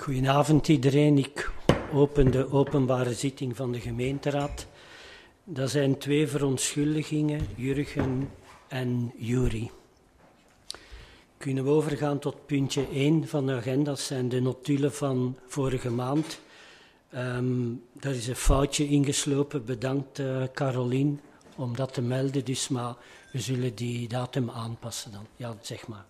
Goedenavond iedereen. Ik open de openbare zitting van de gemeenteraad. Dat zijn 2 verontschuldigingen, Jurgen en Juri. Kunnen we overgaan tot puntje 1 van de agenda. Dat zijn de notulen van vorige maand. Daar is een foutje ingeslopen. Bedankt Carolien om dat te melden. Dus, maar we zullen die datum aanpassen dan. Ja, zeg maar.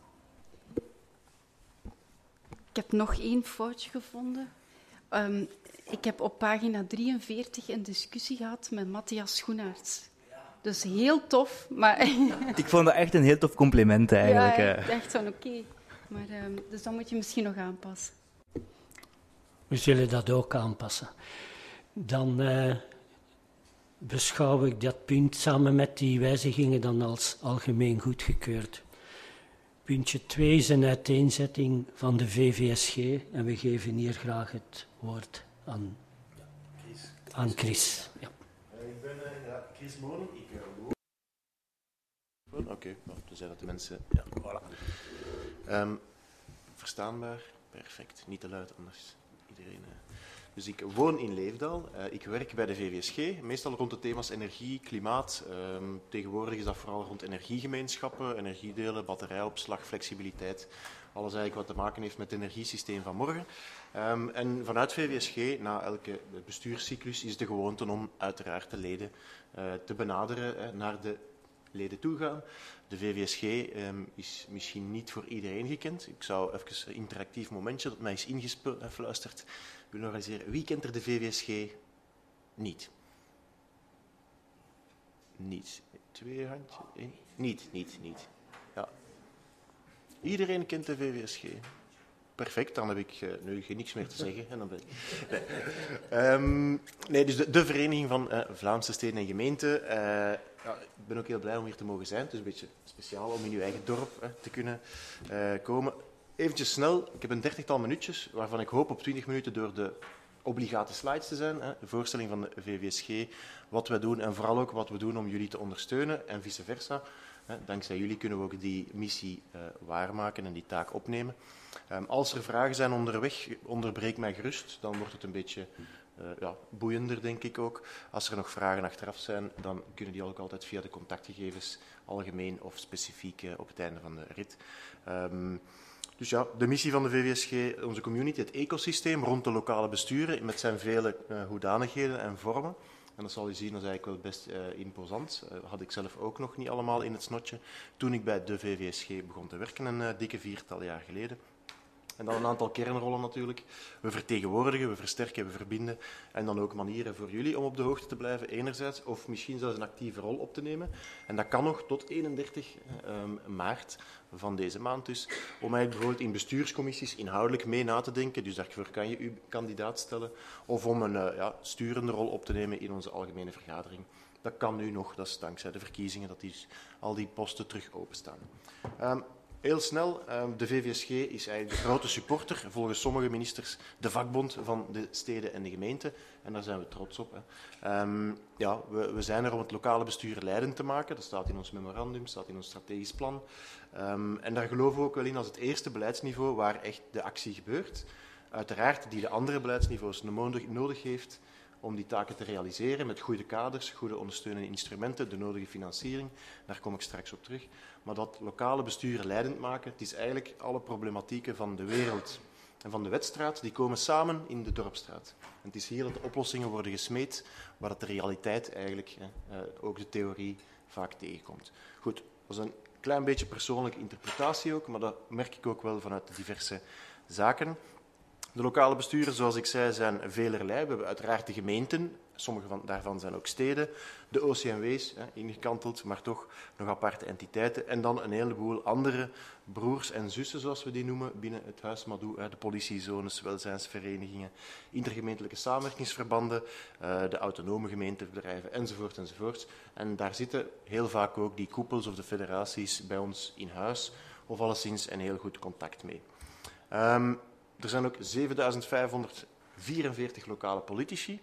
Ik heb nog 1 foutje gevonden. Ik heb op pagina 43 een discussie gehad met Matthias Schoenaerts. Dus heel tof. Maar ik vond dat echt een heel tof compliment eigenlijk. Ja, ik dacht van oké. Maar dus dat moet je misschien nog aanpassen. We zullen dat ook aanpassen. Dan beschouw ik dat punt samen met die wijzigingen dan als algemeen goedgekeurd. Puntje 2 is een uiteenzetting van de VVSG en we geven hier graag het woord aan Chris. Ja. Ik ben Chris Molen. Oké, tenzij dat de mensen... Ja, voilà. Verstaanbaar, perfect. Niet te luid, anders iedereen... Dus ik woon in Leefdal, ik werk bij de VVSG, meestal rond de thema's energie, klimaat. Tegenwoordig is dat vooral rond energiegemeenschappen, energiedelen, batterijopslag, flexibiliteit. Alles eigenlijk wat te maken heeft met het energiesysteem van morgen. En vanuit VVSG, na elke bestuurscyclus, is de gewoonte om uiteraard de leden te benaderen, naar de leden toe gaan. De VVSG is misschien niet voor iedereen gekend. Ik zou even een interactief momentje dat mij is ingefluisterd willen organiseren. Wie kent er de VVSG niet? Niet. 2 handjes? 1? Niet. Ja. Iedereen kent de VVSG. Perfect, dan heb ik nu niks meer te zeggen. En dan ben ik... Nee, dus de Vereniging van Vlaamse Steden en Gemeenten. Ja, ik ben ook heel blij om hier te mogen zijn. Het is een beetje speciaal om in uw eigen dorp te kunnen komen. Eventjes snel, ik heb een 30-tal minuutjes, waarvan ik hoop op 20 minuten door de obligate slides te zijn. De voorstelling van de VVSG, wat wij doen en vooral ook wat we doen om jullie te ondersteunen en vice versa. Dankzij jullie kunnen we ook die missie waarmaken en die taak opnemen. Als er vragen zijn onderweg, onderbreek mij gerust. Dan wordt het een beetje boeiender, denk ik ook. Als er nog vragen achteraf zijn, dan kunnen die ook altijd via de contactgegevens, algemeen of specifiek, op het einde van de rit. Dus ja, de missie van de VVSG, onze community, het ecosysteem rond de lokale besturen, met zijn vele hoedanigheden en vormen. En dat zal je zien, dat is eigenlijk wel best imposant. Had ik zelf ook nog niet allemaal in het snotje toen ik bij de VVSG begon te werken, een dikke 4-tal jaar geleden. En dan een aantal kernrollen natuurlijk. We vertegenwoordigen, we versterken, we verbinden. En dan ook manieren voor jullie om op de hoogte te blijven, enerzijds. Of misschien zelfs een actieve rol op te nemen. En dat kan nog tot 31 maart van deze maand dus. Om eigenlijk bijvoorbeeld in bestuurscommissies inhoudelijk mee na te denken. Dus daarvoor kan je uw kandidaat stellen. Of om een sturende rol op te nemen in onze algemene vergadering. Dat kan nu nog, dat is dankzij de verkiezingen, dat al die posten terug openstaan. Heel snel, de VVSG is eigenlijk de grote supporter, volgens sommige ministers de vakbond van de steden en de gemeenten. En daar zijn we trots op. We zijn er om het lokale bestuur leidend te maken. Dat staat in ons memorandum, staat in ons strategisch plan. En daar geloven we ook wel in als het eerste beleidsniveau waar echt de actie gebeurt. Uiteraard die de andere beleidsniveaus nodig heeft om die taken te realiseren met goede kaders, goede ondersteunende instrumenten, de nodige financiering. Daar kom ik straks op terug. Maar dat lokale bestuur leidend maken, het is eigenlijk alle problematieken van de wereld en van de wetstraat, die komen samen in de dorpstraat. En het is hier dat de oplossingen worden gesmeed, waar het de realiteit eigenlijk, ook de theorie, vaak tegenkomt. Goed, dat is een klein beetje persoonlijke interpretatie ook, maar dat merk ik ook wel vanuit de diverse zaken. De lokale besturen, zoals ik zei, zijn velerlei. We hebben uiteraard de gemeenten, sommige daarvan zijn ook steden, de OCMW's, ingekanteld, maar toch nog aparte entiteiten. En dan een heleboel andere broers en zussen, zoals we die noemen, binnen het Huis Madou, de politiezones, welzijnsverenigingen, intergemeentelijke samenwerkingsverbanden, de autonome gemeentebedrijven, enzovoort. En daar zitten heel vaak ook die koepels of de federaties bij ons in huis, of alleszins een heel goed contact mee. Er zijn ook 7500 44 lokale politici.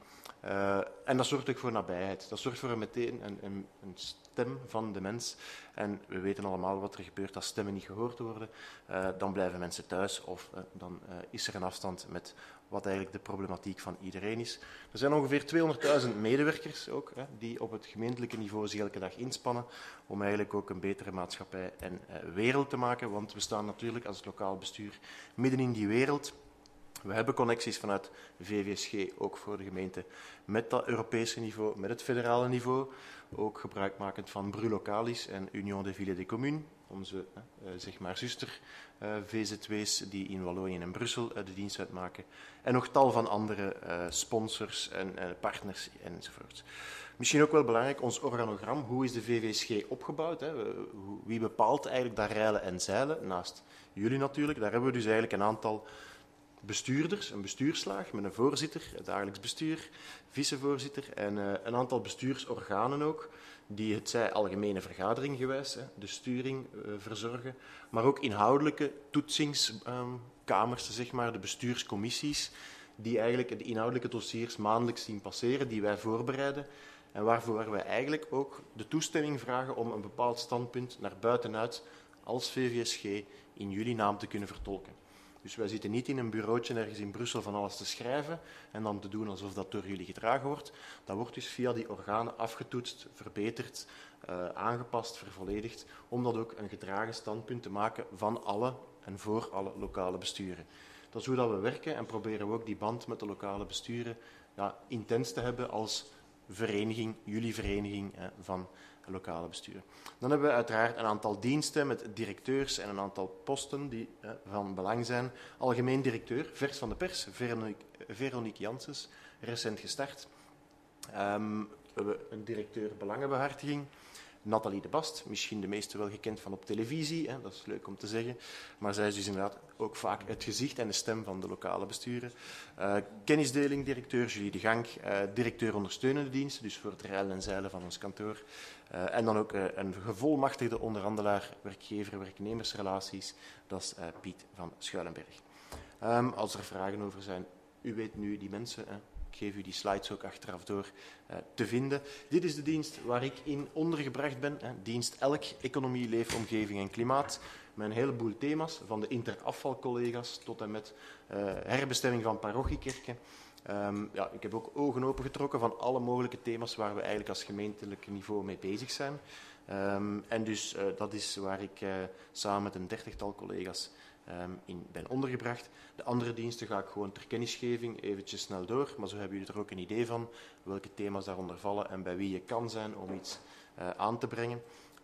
En dat zorgt ook voor nabijheid. Dat zorgt voor meteen een stem van de mens. En we weten allemaal wat er gebeurt als stemmen niet gehoord worden. Dan blijven mensen thuis of dan is er een afstand met wat eigenlijk de problematiek van iedereen is. Er zijn ongeveer 200.000 medewerkers ook, die op het gemeentelijke niveau zich elke dag inspannen om eigenlijk ook een betere maatschappij en wereld te maken. Want we staan natuurlijk als lokaal bestuur midden in die wereld. We hebben connecties vanuit VVSG, ook voor de gemeente, met dat Europese niveau, met het federale niveau. Ook gebruikmakend van Bru Localis en Union des Villes des Communes, onze zeg maar zuster VZW's die in Wallonië en Brussel de dienst uitmaken. En nog tal van andere sponsors en partners enzovoort. Misschien ook wel belangrijk, ons organogram. Hoe is de VVSG opgebouwd? Hè? Wie bepaalt eigenlijk dat reilen en zeilen? Naast jullie natuurlijk. Daar hebben we dus eigenlijk een aantal bestuurders, een bestuurslaag met een voorzitter, het dagelijks bestuur, vicevoorzitter en een aantal bestuursorganen ook, die het zij algemene vergadering gewijs, de sturing verzorgen, maar ook inhoudelijke toetsingskamers, zeg maar, de bestuurscommissies, die eigenlijk de inhoudelijke dossiers maandelijks zien passeren, die wij voorbereiden en waarvoor wij eigenlijk ook de toestemming vragen om een bepaald standpunt naar buitenuit als VVSG in jullie naam te kunnen vertolken. Dus wij zitten niet in een bureautje ergens in Brussel van alles te schrijven en dan te doen alsof dat door jullie gedragen wordt. Dat wordt dus via die organen afgetoetst, verbeterd, aangepast, vervolledigd, om dat ook een gedragen standpunt te maken van alle en voor alle lokale besturen. Dat is hoe dat we werken en proberen we ook die band met de lokale besturen intens te hebben als vereniging, jullie vereniging van lokale besturen. Dan hebben we uiteraard een aantal diensten met directeurs en een aantal posten die van belang zijn. Algemeen directeur, vers van de pers, Veronique Janssens, recent gestart. We hebben een directeur belangenbehartiging, Nathalie de Bast, misschien de meeste wel gekend van op televisie, dat is leuk om te zeggen. Maar zij is dus inderdaad ook vaak het gezicht en de stem van de lokale besturen. Kennisdeling, directeur Julie de Gank, directeur ondersteunende diensten, dus voor het reilen en zeilen van ons kantoor. En dan ook een gevolmachtigde onderhandelaar, werkgever-werknemersrelaties, dat is Piet van Schuilenberg. Als er vragen over zijn, u weet nu die mensen, ik geef u die slides ook achteraf door te vinden. Dit is de dienst waar ik in ondergebracht ben. Dienst ELK, Economie, Leefomgeving en Klimaat. Met een heleboel thema's, van de interafvalcollega's tot en met herbestemming van parochiekerken. Ik heb ook ogen opengetrokken van alle mogelijke thema's waar we eigenlijk als gemeentelijk niveau mee bezig zijn. En dus dat is waar ik samen met een 30-tal collega's in ben ondergebracht. De andere diensten ga ik gewoon ter kennisgeving eventjes snel door, maar zo hebben jullie er ook een idee van welke thema's daaronder vallen en bij wie je kan zijn om iets aan te brengen.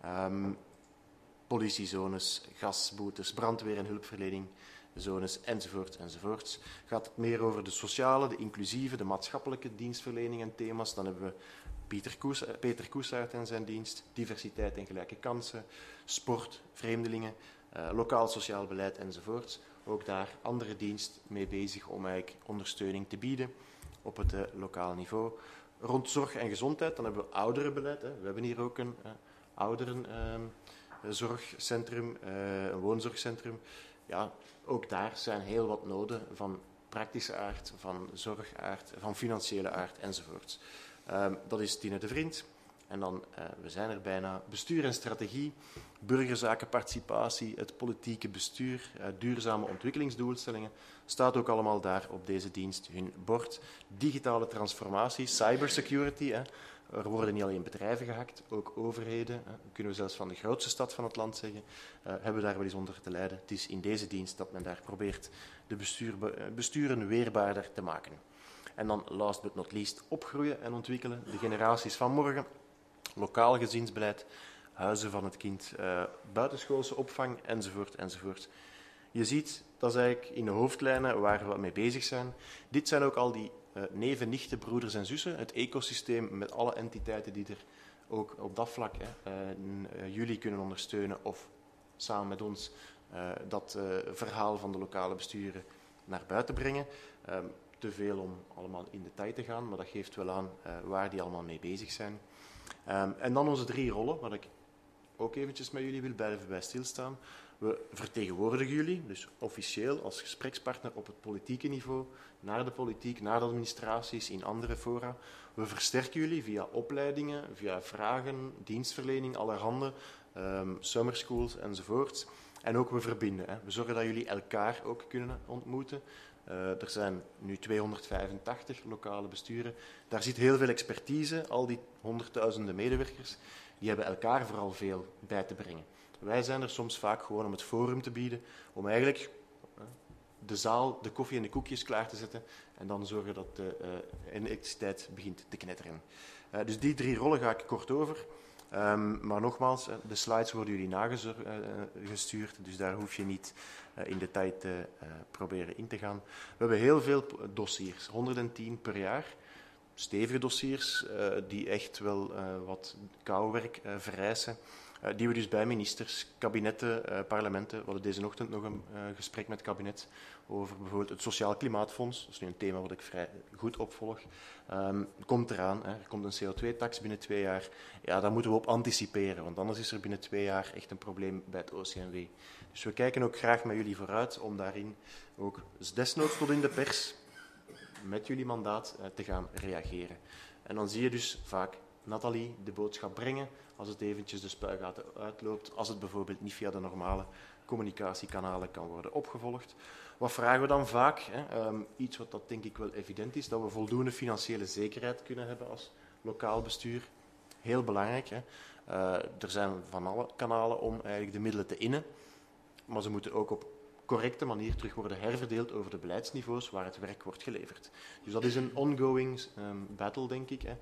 Politiezones, gasboetes, brandweer- en hulpverleningzones enzovoort enzovoorts. Gaat meer over de sociale, de inclusieve, de maatschappelijke dienstverlening en thema's. Dan hebben we Peter Koesaert en zijn dienst, diversiteit en gelijke kansen, sport, vreemdelingen, lokaal sociaal beleid enzovoort. Ook daar andere dienst mee bezig om eigenlijk ondersteuning te bieden op het lokale niveau. Rond zorg en gezondheid, dan hebben we ouderenbeleid. We hebben hier ook een ouderenzorgcentrum, een woonzorgcentrum. Ja, ook daar zijn heel wat noden van praktische aard, van zorgaard, van financiële aard enzovoort. Dat is Tine de Vriend. En dan, we zijn er bijna, bestuur en strategie, burgerzaken, participatie, het politieke bestuur, duurzame ontwikkelingsdoelstellingen, staat ook allemaal daar op deze dienst hun bord. Digitale transformatie, cybersecurity, er worden niet alleen bedrijven gehackt, ook overheden, kunnen we zelfs van de grootste stad van het land zeggen, hebben we daar wel eens onder te lijden. Het is in deze dienst dat men daar probeert de besturen weerbaarder te maken. En dan, last but not least, opgroeien en ontwikkelen, de generaties van morgen. Lokaal gezinsbeleid, huizen van het kind, buitenschoolse opvang, enzovoort, enzovoort. Je ziet, dat is eigenlijk in de hoofdlijnen waar we mee bezig zijn. Dit zijn ook al die neven, nichten, broeders en zussen, het ecosysteem met alle entiteiten die er ook op dat vlak jullie kunnen ondersteunen of samen met ons dat verhaal van de lokale besturen naar buiten brengen. Te veel om allemaal in detail te gaan, maar dat geeft wel aan waar die allemaal mee bezig zijn. En dan onze 3 rollen, waar ik ook eventjes met jullie wil blijven bij stilstaan. We vertegenwoordigen jullie, dus officieel als gesprekspartner op het politieke niveau, naar de politiek, naar de administraties, in andere fora. We versterken jullie via opleidingen, via vragen, dienstverlening, allerhande, summer schools enzovoort. En ook we verbinden. Hè. We zorgen dat jullie elkaar ook kunnen ontmoeten. Er zijn nu 285 lokale besturen. Daar zit heel veel expertise. Al die honderdduizenden medewerkers, die hebben elkaar vooral veel bij te brengen. Wij zijn er soms vaak gewoon om het forum te bieden, om eigenlijk de zaal, de koffie en de koekjes klaar te zetten en dan zorgen dat de elektriciteit begint te knetteren. Dus die 3 rollen ga ik kort over. Maar nogmaals, de slides worden jullie nagestuurd, dus daar hoef je niet in detail te proberen in te gaan. We hebben heel veel dossiers, 110 per jaar. Stevige dossiers die echt wel wat kouwerk vereisen. Die we dus bij ministers, kabinetten, parlementen. We hadden deze ochtend nog een gesprek met het kabinet over bijvoorbeeld het Sociaal Klimaatfonds. Dat is nu een thema wat ik vrij goed opvolg. Komt eraan. Hè. Er komt een CO2-tax binnen 2 jaar. Ja, daar moeten we op anticiperen, want anders is er binnen 2 jaar echt een probleem bij het OCMW. Dus we kijken ook graag met jullie vooruit om daarin ook desnoods tot in de pers met jullie mandaat te gaan reageren. En dan zie je dus vaak Nathalie de boodschap brengen als het eventjes de spuigaten uitloopt, als het bijvoorbeeld niet via de normale communicatiekanalen kan worden opgevolgd. Wat vragen we dan vaak? Hè? Iets wat dat denk ik wel evident is, dat we voldoende financiële zekerheid kunnen hebben als lokaal bestuur. Heel belangrijk. Hè? Er zijn van alle kanalen om eigenlijk de middelen te innen, maar ze moeten ook op correcte manier terug worden herverdeeld over de beleidsniveaus waar het werk wordt geleverd. Dus dat is een ongoing battle, denk ik. Hè.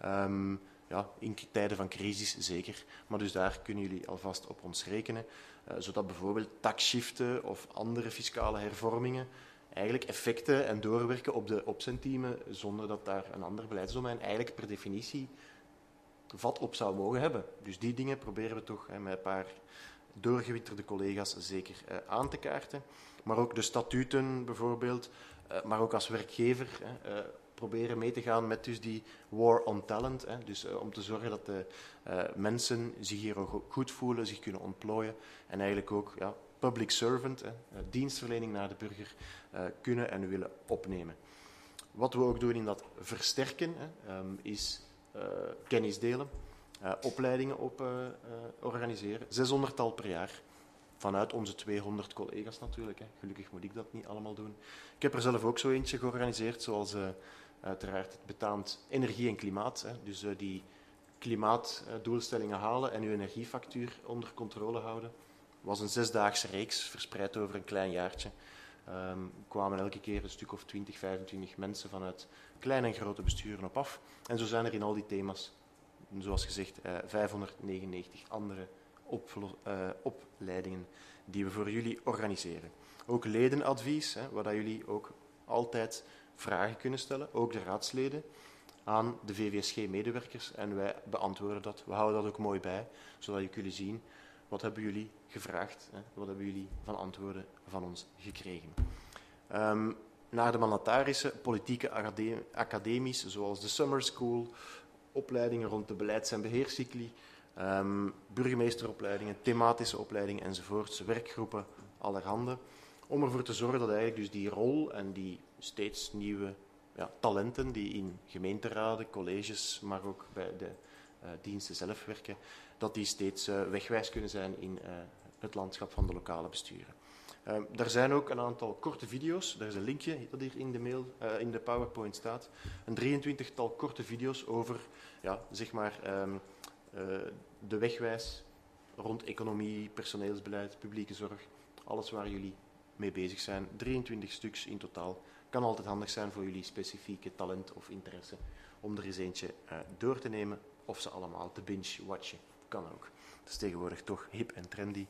Ja, in tijden van crisis zeker. Maar dus daar kunnen jullie alvast op ons rekenen. Zodat bijvoorbeeld taxshiften of andere fiscale hervormingen eigenlijk effecten en doorwerken op de opzendteamen zonder dat daar een ander beleidsdomein eigenlijk per definitie vat op zou mogen hebben. Dus die dingen proberen we toch met een paar doorgewitterde collega's zeker aan te kaarten. Maar ook de statuten bijvoorbeeld, maar ook als werkgever proberen mee te gaan met dus die war on talent. Dus om te zorgen dat de mensen zich hier ook goed voelen, zich kunnen ontplooien en eigenlijk ook public servant, dienstverlening naar de burger, kunnen en willen opnemen. Wat we ook doen in dat versterken is kennis delen. Opleidingen organiseren. 600-tal per jaar. Vanuit onze 200 collega's natuurlijk. Hè. Gelukkig moet ik dat niet allemaal doen. Ik heb er zelf ook zo eentje georganiseerd, zoals uiteraard het betaamt energie en klimaat. Hè. Dus die klimaatdoelstellingen halen en uw energiefactuur onder controle houden. Het was een 6-daagse reeks, verspreid over een klein jaartje. Kwamen elke keer een stuk of 20, 25 mensen vanuit kleine en grote besturen op af. En zo zijn er in al die thema's, zoals gezegd, 599 andere opleidingen die we voor jullie organiseren. Ook ledenadvies, waar jullie ook altijd vragen kunnen stellen, ook de raadsleden, aan de VVSG-medewerkers. En wij beantwoorden dat. We houden dat ook mooi bij, zodat jullie kunnen zien wat hebben jullie gevraagd, wat hebben jullie van antwoorden van ons gekregen. Naar de mandatarische politieke academies, zoals de Summer School, opleidingen rond de beleids- en beheerscycli, burgemeesteropleidingen, thematische opleidingen enzovoorts, werkgroepen, allerhande, om ervoor te zorgen dat eigenlijk dus die rol en die steeds nieuwe talenten die in gemeenteraden, colleges, maar ook bij de diensten zelf werken, dat die steeds wegwijs kunnen zijn in het landschap van de lokale besturen. Er zijn ook een aantal korte video's. Er is een linkje dat hier in de mail, in de PowerPoint staat. Een 23-tal korte video's over zeg maar, de wegwijs rond economie, personeelsbeleid, publieke zorg. Alles waar jullie mee bezig zijn. 23 stuks in totaal. Kan altijd handig zijn voor jullie specifieke talent of interesse om er eens eentje door te nemen of ze allemaal te binge-watchen. Kan ook. Dat is tegenwoordig toch hip en trendy.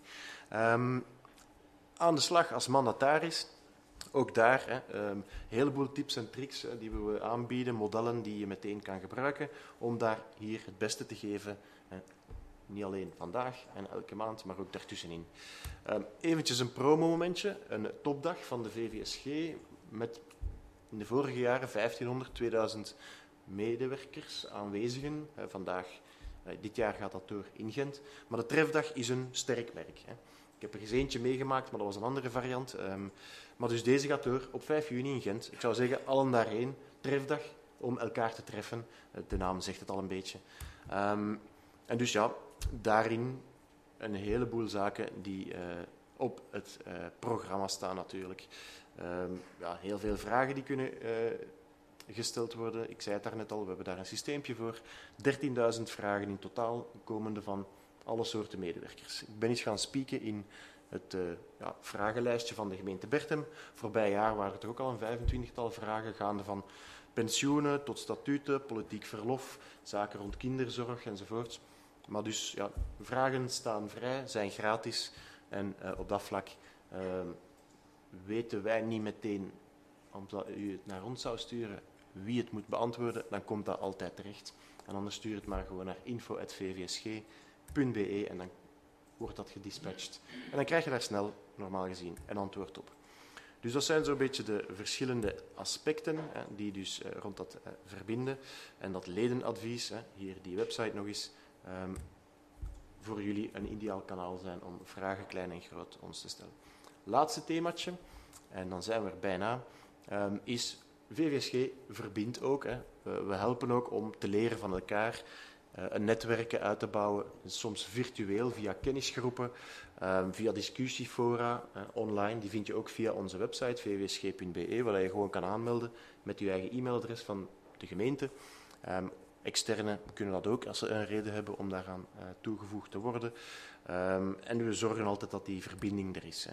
Aan de slag als mandataris. Ook daar een heleboel tips en tricks die we aanbieden, modellen die je meteen kan gebruiken om daar hier het beste te geven. Niet alleen vandaag en elke maand, maar ook daartussenin. Eventjes een promomomentje, een topdag van de VVSG met in de vorige jaren 1500, 2000 medewerkers, aanwezigen. Vandaag, dit jaar gaat dat door in Gent. Maar de trefdag is een sterk merk. Ik heb er eens eentje meegemaakt, maar dat was een andere variant. Maar dus deze gaat door op 5 juni in Gent. Ik zou zeggen, allen daarheen. Trefdag om elkaar te treffen. De naam zegt het al een beetje. En dus ja, daarin een heleboel zaken die op het programma staan natuurlijk. Ja, heel veel vragen die kunnen gesteld worden. Ik zei het daarnet al, we hebben daar een systeempje voor. 13.000 vragen in totaal, komende van alle soorten medewerkers. Ik ben eens gaan spieken in het vragenlijstje van de gemeente Berchem. Voorbij jaar waren er toch ook al een 25-tal vragen, gaande van pensioenen tot statuten, politiek verlof, zaken rond kinderzorg enzovoort. Maar dus, ja, vragen staan vrij, zijn gratis. En op dat vlak weten wij niet meteen, omdat u het naar ons zou sturen, wie het moet beantwoorden, dan komt dat altijd terecht. En anders stuur het maar gewoon naar info@vvsg.be en dan wordt dat gedispatcht. En dan krijg je daar snel, normaal gezien, een antwoord op. Dus dat zijn zo'n beetje de verschillende aspecten die dus rond dat verbinden. En dat ledenadvies, hier die website nog eens, voor jullie een ideaal kanaal zijn om vragen klein en groot ons te stellen. Laatste themaatje, en dan zijn we er bijna, is VVSG verbindt ook. We helpen ook om te leren van elkaar, een netwerken uit te bouwen, soms virtueel via kennisgroepen, via discussiefora online. Die vind je ook via onze website vvsg.be, waar je gewoon kan aanmelden met je eigen e-mailadres van de gemeente. Externen kunnen dat ook als ze een reden hebben om daaraan toegevoegd te worden. En we zorgen altijd dat die verbinding er is.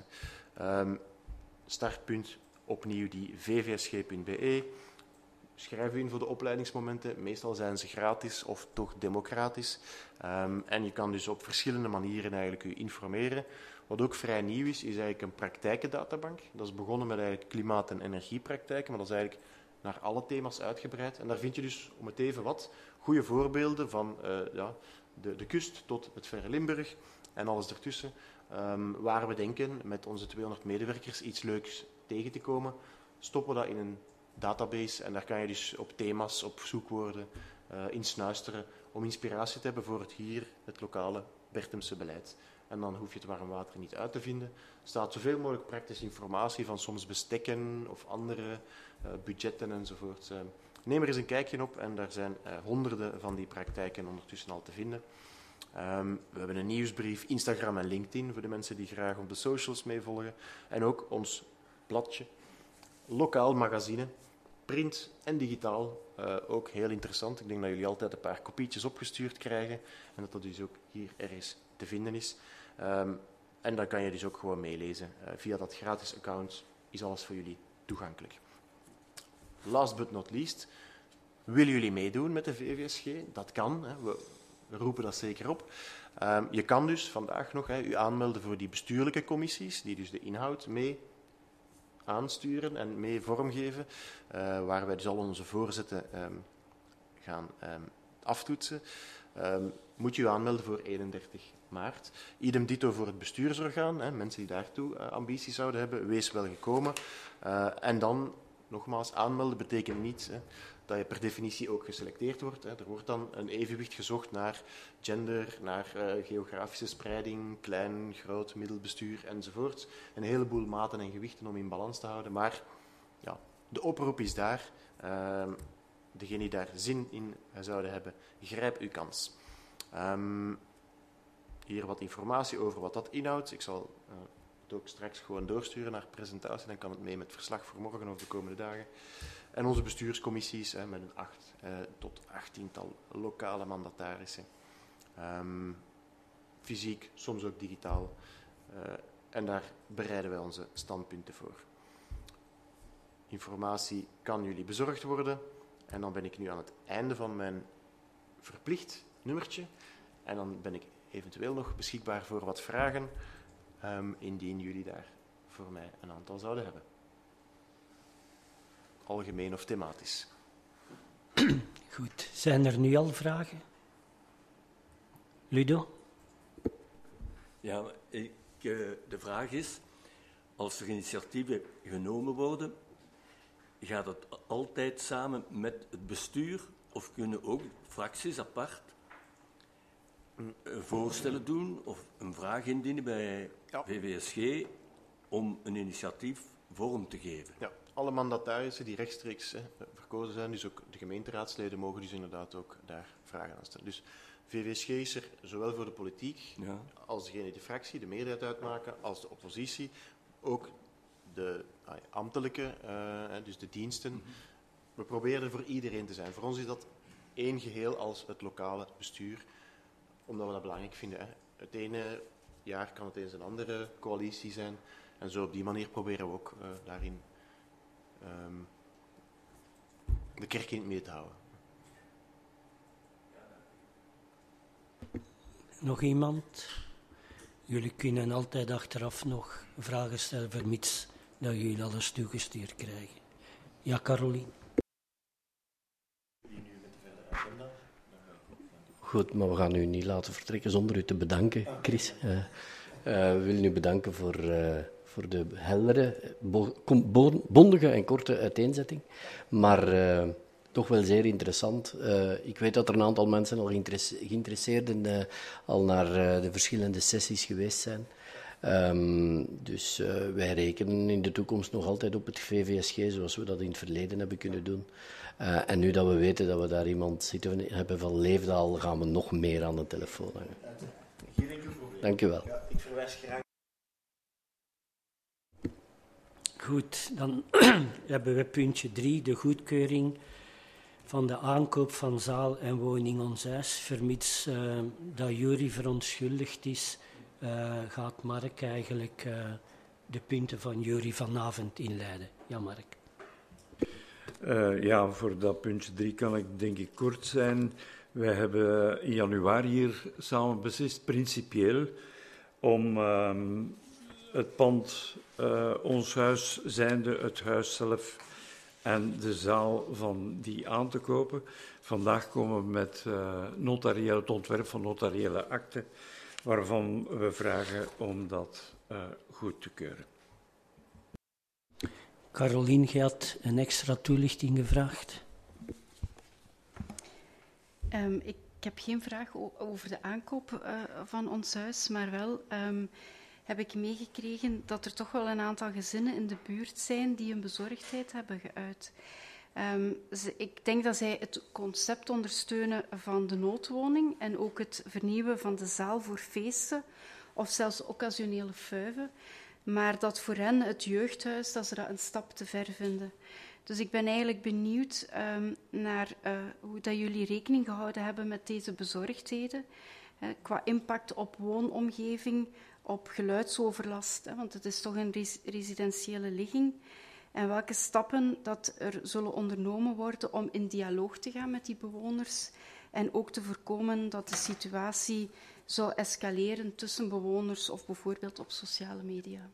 Startpunt opnieuw die vvsg.be. Schrijf u in voor de opleidingsmomenten. Meestal zijn ze gratis of toch democratisch. En je kan dus op verschillende manieren eigenlijk u informeren. Wat ook vrij nieuw is eigenlijk een praktijkendatabank. Dat is begonnen met eigenlijk klimaat- en energiepraktijken, maar dat is eigenlijk naar alle thema's uitgebreid. En daar vind je dus, om het even wat, goede voorbeelden van de kust tot het verre Limburg en alles ertussen. Waar we denken met onze 200 medewerkers iets leuks tegen te komen, stoppen we dat in een database en daar kan je dus op thema's, op zoekwoorden in snuisteren om inspiratie te hebben voor het lokale Berchemse beleid. En dan hoef je het warm water niet uit te vinden. Er staat zoveel mogelijk praktische informatie van soms bestekken of andere budgetten enzovoort. Neem er eens een kijkje op en daar zijn honderden van die praktijken ondertussen al te vinden. We hebben een nieuwsbrief, Instagram en LinkedIn voor de mensen die graag op de socials meevolgen. En ook ons bladje, lokaal magazine, print en digitaal. Ook heel interessant. Ik denk dat jullie altijd een paar kopietjes opgestuurd krijgen en dat dat dus ook hier ergens te vinden is. En dan kan je dus ook gewoon meelezen. Via dat gratis account is alles voor jullie toegankelijk. Last but not least, willen jullie meedoen met de VVSG? Dat kan, hè. We roepen dat zeker op. Je kan dus vandaag nog u aanmelden voor die bestuurlijke commissies, die dus de inhoud mee aansturen en mee vormgeven, waar wij dus al onze voorzetten gaan aftoetsen. Moet je u aanmelden voor 31 maart. Idem dito voor het bestuursorgaan. Mensen die daartoe ambities zouden hebben, wees wel gekomen. En dan, nogmaals, aanmelden betekent niet dat je per definitie ook geselecteerd wordt. Er wordt dan een evenwicht gezocht naar gender, naar geografische spreiding, klein, groot, middelbestuur enzovoort. Een heleboel maten en gewichten om in balans te houden. Maar ja, de oproep is daar. Degenen die daar zin in zouden hebben, grijp uw kans. Hier wat informatie over wat dat inhoudt. Ik zal het ook straks gewoon doorsturen naar presentatie. Dan kan het mee met verslag voor morgen of de komende dagen. En onze bestuurscommissies met een 8 tot 18-tal lokale mandatarissen. Fysiek, soms ook digitaal. En daar bereiden wij onze standpunten voor. Informatie kan jullie bezorgd worden. En dan ben ik nu aan het einde van mijn verplicht nummertje. En dan ben ik eventueel nog beschikbaar voor wat vragen, indien jullie daar voor mij een aantal zouden hebben. Algemeen of thematisch. Goed, zijn er nu al vragen? Ludo? Ja, de vraag is, als er initiatieven genomen worden, gaat het altijd samen met het bestuur of kunnen ook fracties apart voorstellen doen of een vraag indienen bij VVSG om een initiatief vorm te geven. Ja, alle mandatarissen die rechtstreeks verkozen zijn, dus ook de gemeenteraadsleden, mogen dus inderdaad ook daar vragen aan stellen. Dus VVSG is er zowel voor de politiek, als degene die de fractie, de meerderheid uitmaken, als de oppositie, ook de ambtelijke, dus de diensten. We proberen er voor iedereen te zijn. Voor ons is dat één geheel als het lokale bestuur, omdat we dat belangrijk vinden. Het ene jaar kan het eens een andere coalitie zijn. En zo op die manier proberen we ook daarin de kerk in het midden te houden. Nog iemand? Jullie kunnen altijd achteraf nog vragen stellen, vermits dat jullie alles toegestuurd krijgen. Ja, Caroline. Goed, maar we gaan u niet laten vertrekken zonder u te bedanken, Chris. We willen u bedanken voor de heldere, bondige en korte uiteenzetting. Maar toch wel zeer interessant. Ik weet dat er een aantal mensen al geïnteresseerden al naar de verschillende sessies geweest zijn. Dus wij rekenen in de toekomst nog altijd op het VVSG, zoals we dat in het verleden hebben kunnen doen. En nu dat we weten dat we daar iemand zitten hebben van Leefdaal, gaan we nog meer aan de telefoon hangen. Geen enkel probleem. Dank u wel. Ja, ik verwijs graag. Goed, dan hebben we puntje 3, de goedkeuring van de aankoop van zaal en woning ons huis. Vermits dat Jury verontschuldigd is, gaat Mark eigenlijk de punten van Jury vanavond inleiden. Ja, Mark. Ja, voor dat puntje 3 kan ik denk ik kort zijn. Wij hebben in januari hier samen beslist, principieel, om het pand, ons huis zijnde, het huis zelf en de zaal van die aan te kopen. Vandaag komen we met het ontwerp van notariële akte, waarvan we vragen om dat goed te keuren. Caroline, je had een extra toelichting gevraagd. Ik heb geen vraag over de aankoop van ons huis, maar wel heb ik meegekregen dat er toch wel een aantal gezinnen in de buurt zijn die een bezorgdheid hebben geuit. Ik denk dat zij het concept ondersteunen van de noodwoning en ook het vernieuwen van de zaal voor feesten of zelfs occasionele fuiven. Maar dat voor hen het jeugdhuis, dat ze dat een stap te ver vinden. Dus ik ben eigenlijk benieuwd naar hoe dat jullie rekening gehouden hebben met deze bezorgdheden. Qua impact op woonomgeving, op geluidsoverlast, want het is toch een residentiële ligging. En welke stappen dat er zullen ondernomen worden om in dialoog te gaan met die bewoners. En ook te voorkomen dat de situatie zou escaleren tussen bewoners of bijvoorbeeld op sociale media.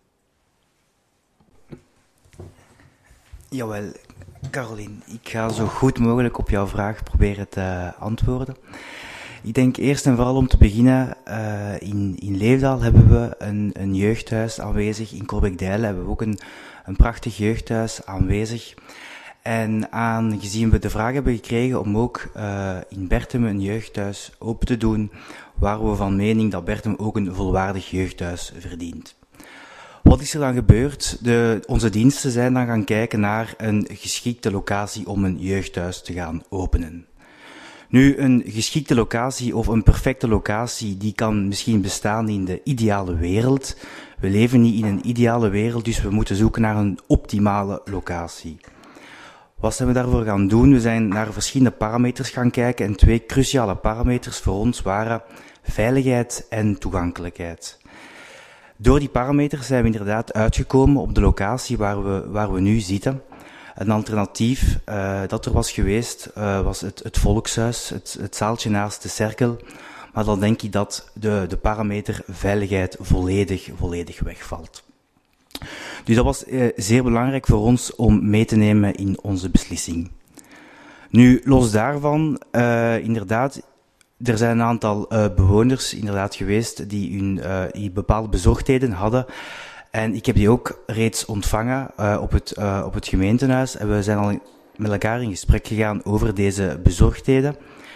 Jawel, Caroline, ik ga zo goed mogelijk op jouw vraag proberen te antwoorden. Ik denk eerst en vooral om te beginnen, in Leefdaal hebben we een jeugdhuis aanwezig. In Corbeek-Deijlen hebben we ook een prachtig jeugdhuis aanwezig. En aangezien we de vraag hebben gekregen om ook in Bertum een jeugdhuis open te doen, waren we van mening dat Bertum ook een volwaardig jeugdhuis verdient. Wat is er dan gebeurd? Onze diensten zijn dan gaan kijken naar een geschikte locatie om een jeugdhuis te gaan openen. Nu, een geschikte locatie of een perfecte locatie, die kan misschien bestaan in de ideale wereld. We leven niet in een ideale wereld, dus we moeten zoeken naar een optimale locatie. Wat zijn we daarvoor gaan doen? We zijn naar verschillende parameters gaan kijken en 2 cruciale parameters voor ons waren veiligheid en toegankelijkheid. Door die parameters zijn we inderdaad uitgekomen op de locatie waar we nu zitten. Een alternatief dat er was geweest was het volkshuis, het zaaltje naast de cirkel. Maar dan denk ik dat de parameter veiligheid volledig wegvalt. Dus dat was zeer belangrijk voor ons om mee te nemen in onze beslissing. Nu, los daarvan, inderdaad, er zijn een aantal bewoners inderdaad geweest die bepaalde bezorgdheden hadden. En ik heb die ook reeds ontvangen op het gemeentehuis. En we zijn al met elkaar in gesprek gegaan over deze bezorgdheden.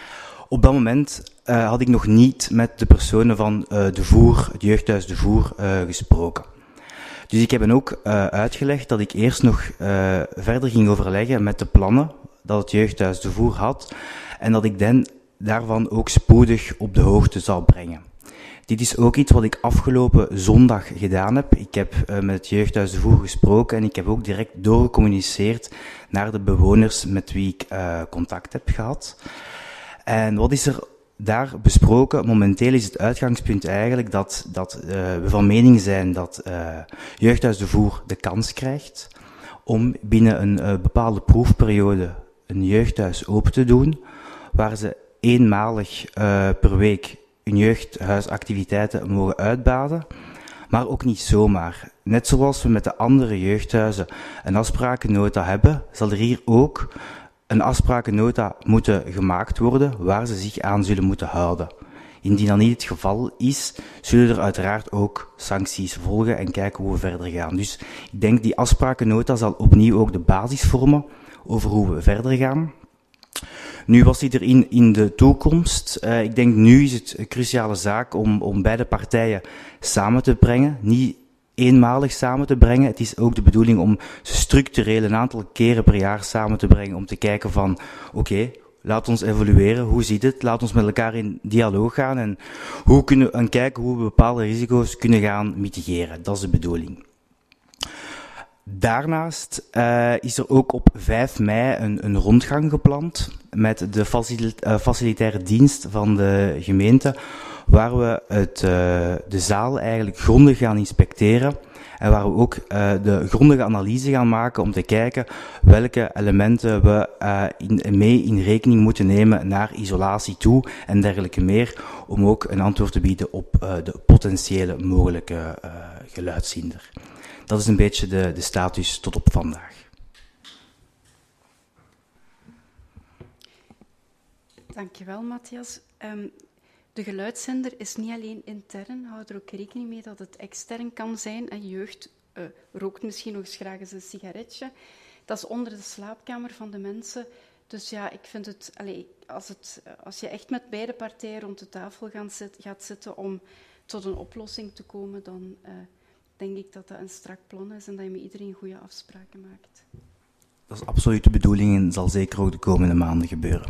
Op dat moment had ik nog niet met de personen van De Voer, het jeugdhuis De Voer, gesproken. Dus ik heb hen ook uitgelegd dat ik eerst nog verder ging overleggen met de plannen dat het jeugdhuis De Voer had en dat ik daarvan ook spoedig op de hoogte zal brengen. Dit is ook iets wat ik afgelopen zondag gedaan heb. Ik heb met het jeugdhuis De Voer gesproken en ik heb ook direct doorgecommuniceerd naar de bewoners met wie ik contact heb gehad. En wat is er daar besproken? Momenteel is het uitgangspunt eigenlijk dat we van mening zijn dat jeugdhuis De Voer de kans krijgt om binnen een bepaalde proefperiode een jeugdhuis open te doen, waar ze eenmalig per week hun jeugdhuisactiviteiten mogen uitbaden, maar ook niet zomaar. Net zoals we met de andere jeugdhuizen een afsprakennota hebben, zal er hier ook een afsprakennota moeten gemaakt worden waar ze zich aan zullen moeten houden. Indien dat niet het geval is, zullen er uiteraard ook sancties volgen en kijken hoe we verder gaan. Dus ik denk die afsprakennota zal opnieuw ook de basis vormen over hoe we verder gaan. Nu, wat zit er in de toekomst? Ik denk nu is het een cruciale zaak om beide partijen samen te brengen. Niet eenmalig samen te brengen. Het is ook de bedoeling om ze structureel een aantal keren per jaar samen te brengen. Om te kijken van, oké, laat ons evalueren. Hoe zit het? Laat ons met elkaar in dialoog gaan. En kijken hoe we bepaalde risico's kunnen gaan mitigeren. Dat is de bedoeling. Daarnaast is er ook op 5 mei een rondgang gepland met de facilitaire dienst van de gemeente, waar we de zaal eigenlijk grondig gaan inspecteren en waar we ook de grondige analyse gaan maken om te kijken welke elementen we mee in rekening moeten nemen naar isolatie toe en dergelijke meer, om ook een antwoord te bieden op de potentiële mogelijke geluidshinder. Dat is een beetje de status tot op vandaag. Dankjewel, Matthias. De geluidshinder is niet alleen intern. Houd er ook rekening mee dat het extern kan zijn. En jeugd rookt misschien nog eens graag eens een sigaretje. Dat is onder de slaapkamer van de mensen. Dus ja, ik vind het... als je echt met beide partijen rond de tafel gaat zitten om tot een oplossing te komen, dan denk ik dat dat een strak plan is en dat je met iedereen goede afspraken maakt. Dat is absoluut de bedoeling en zal zeker ook de komende maanden gebeuren.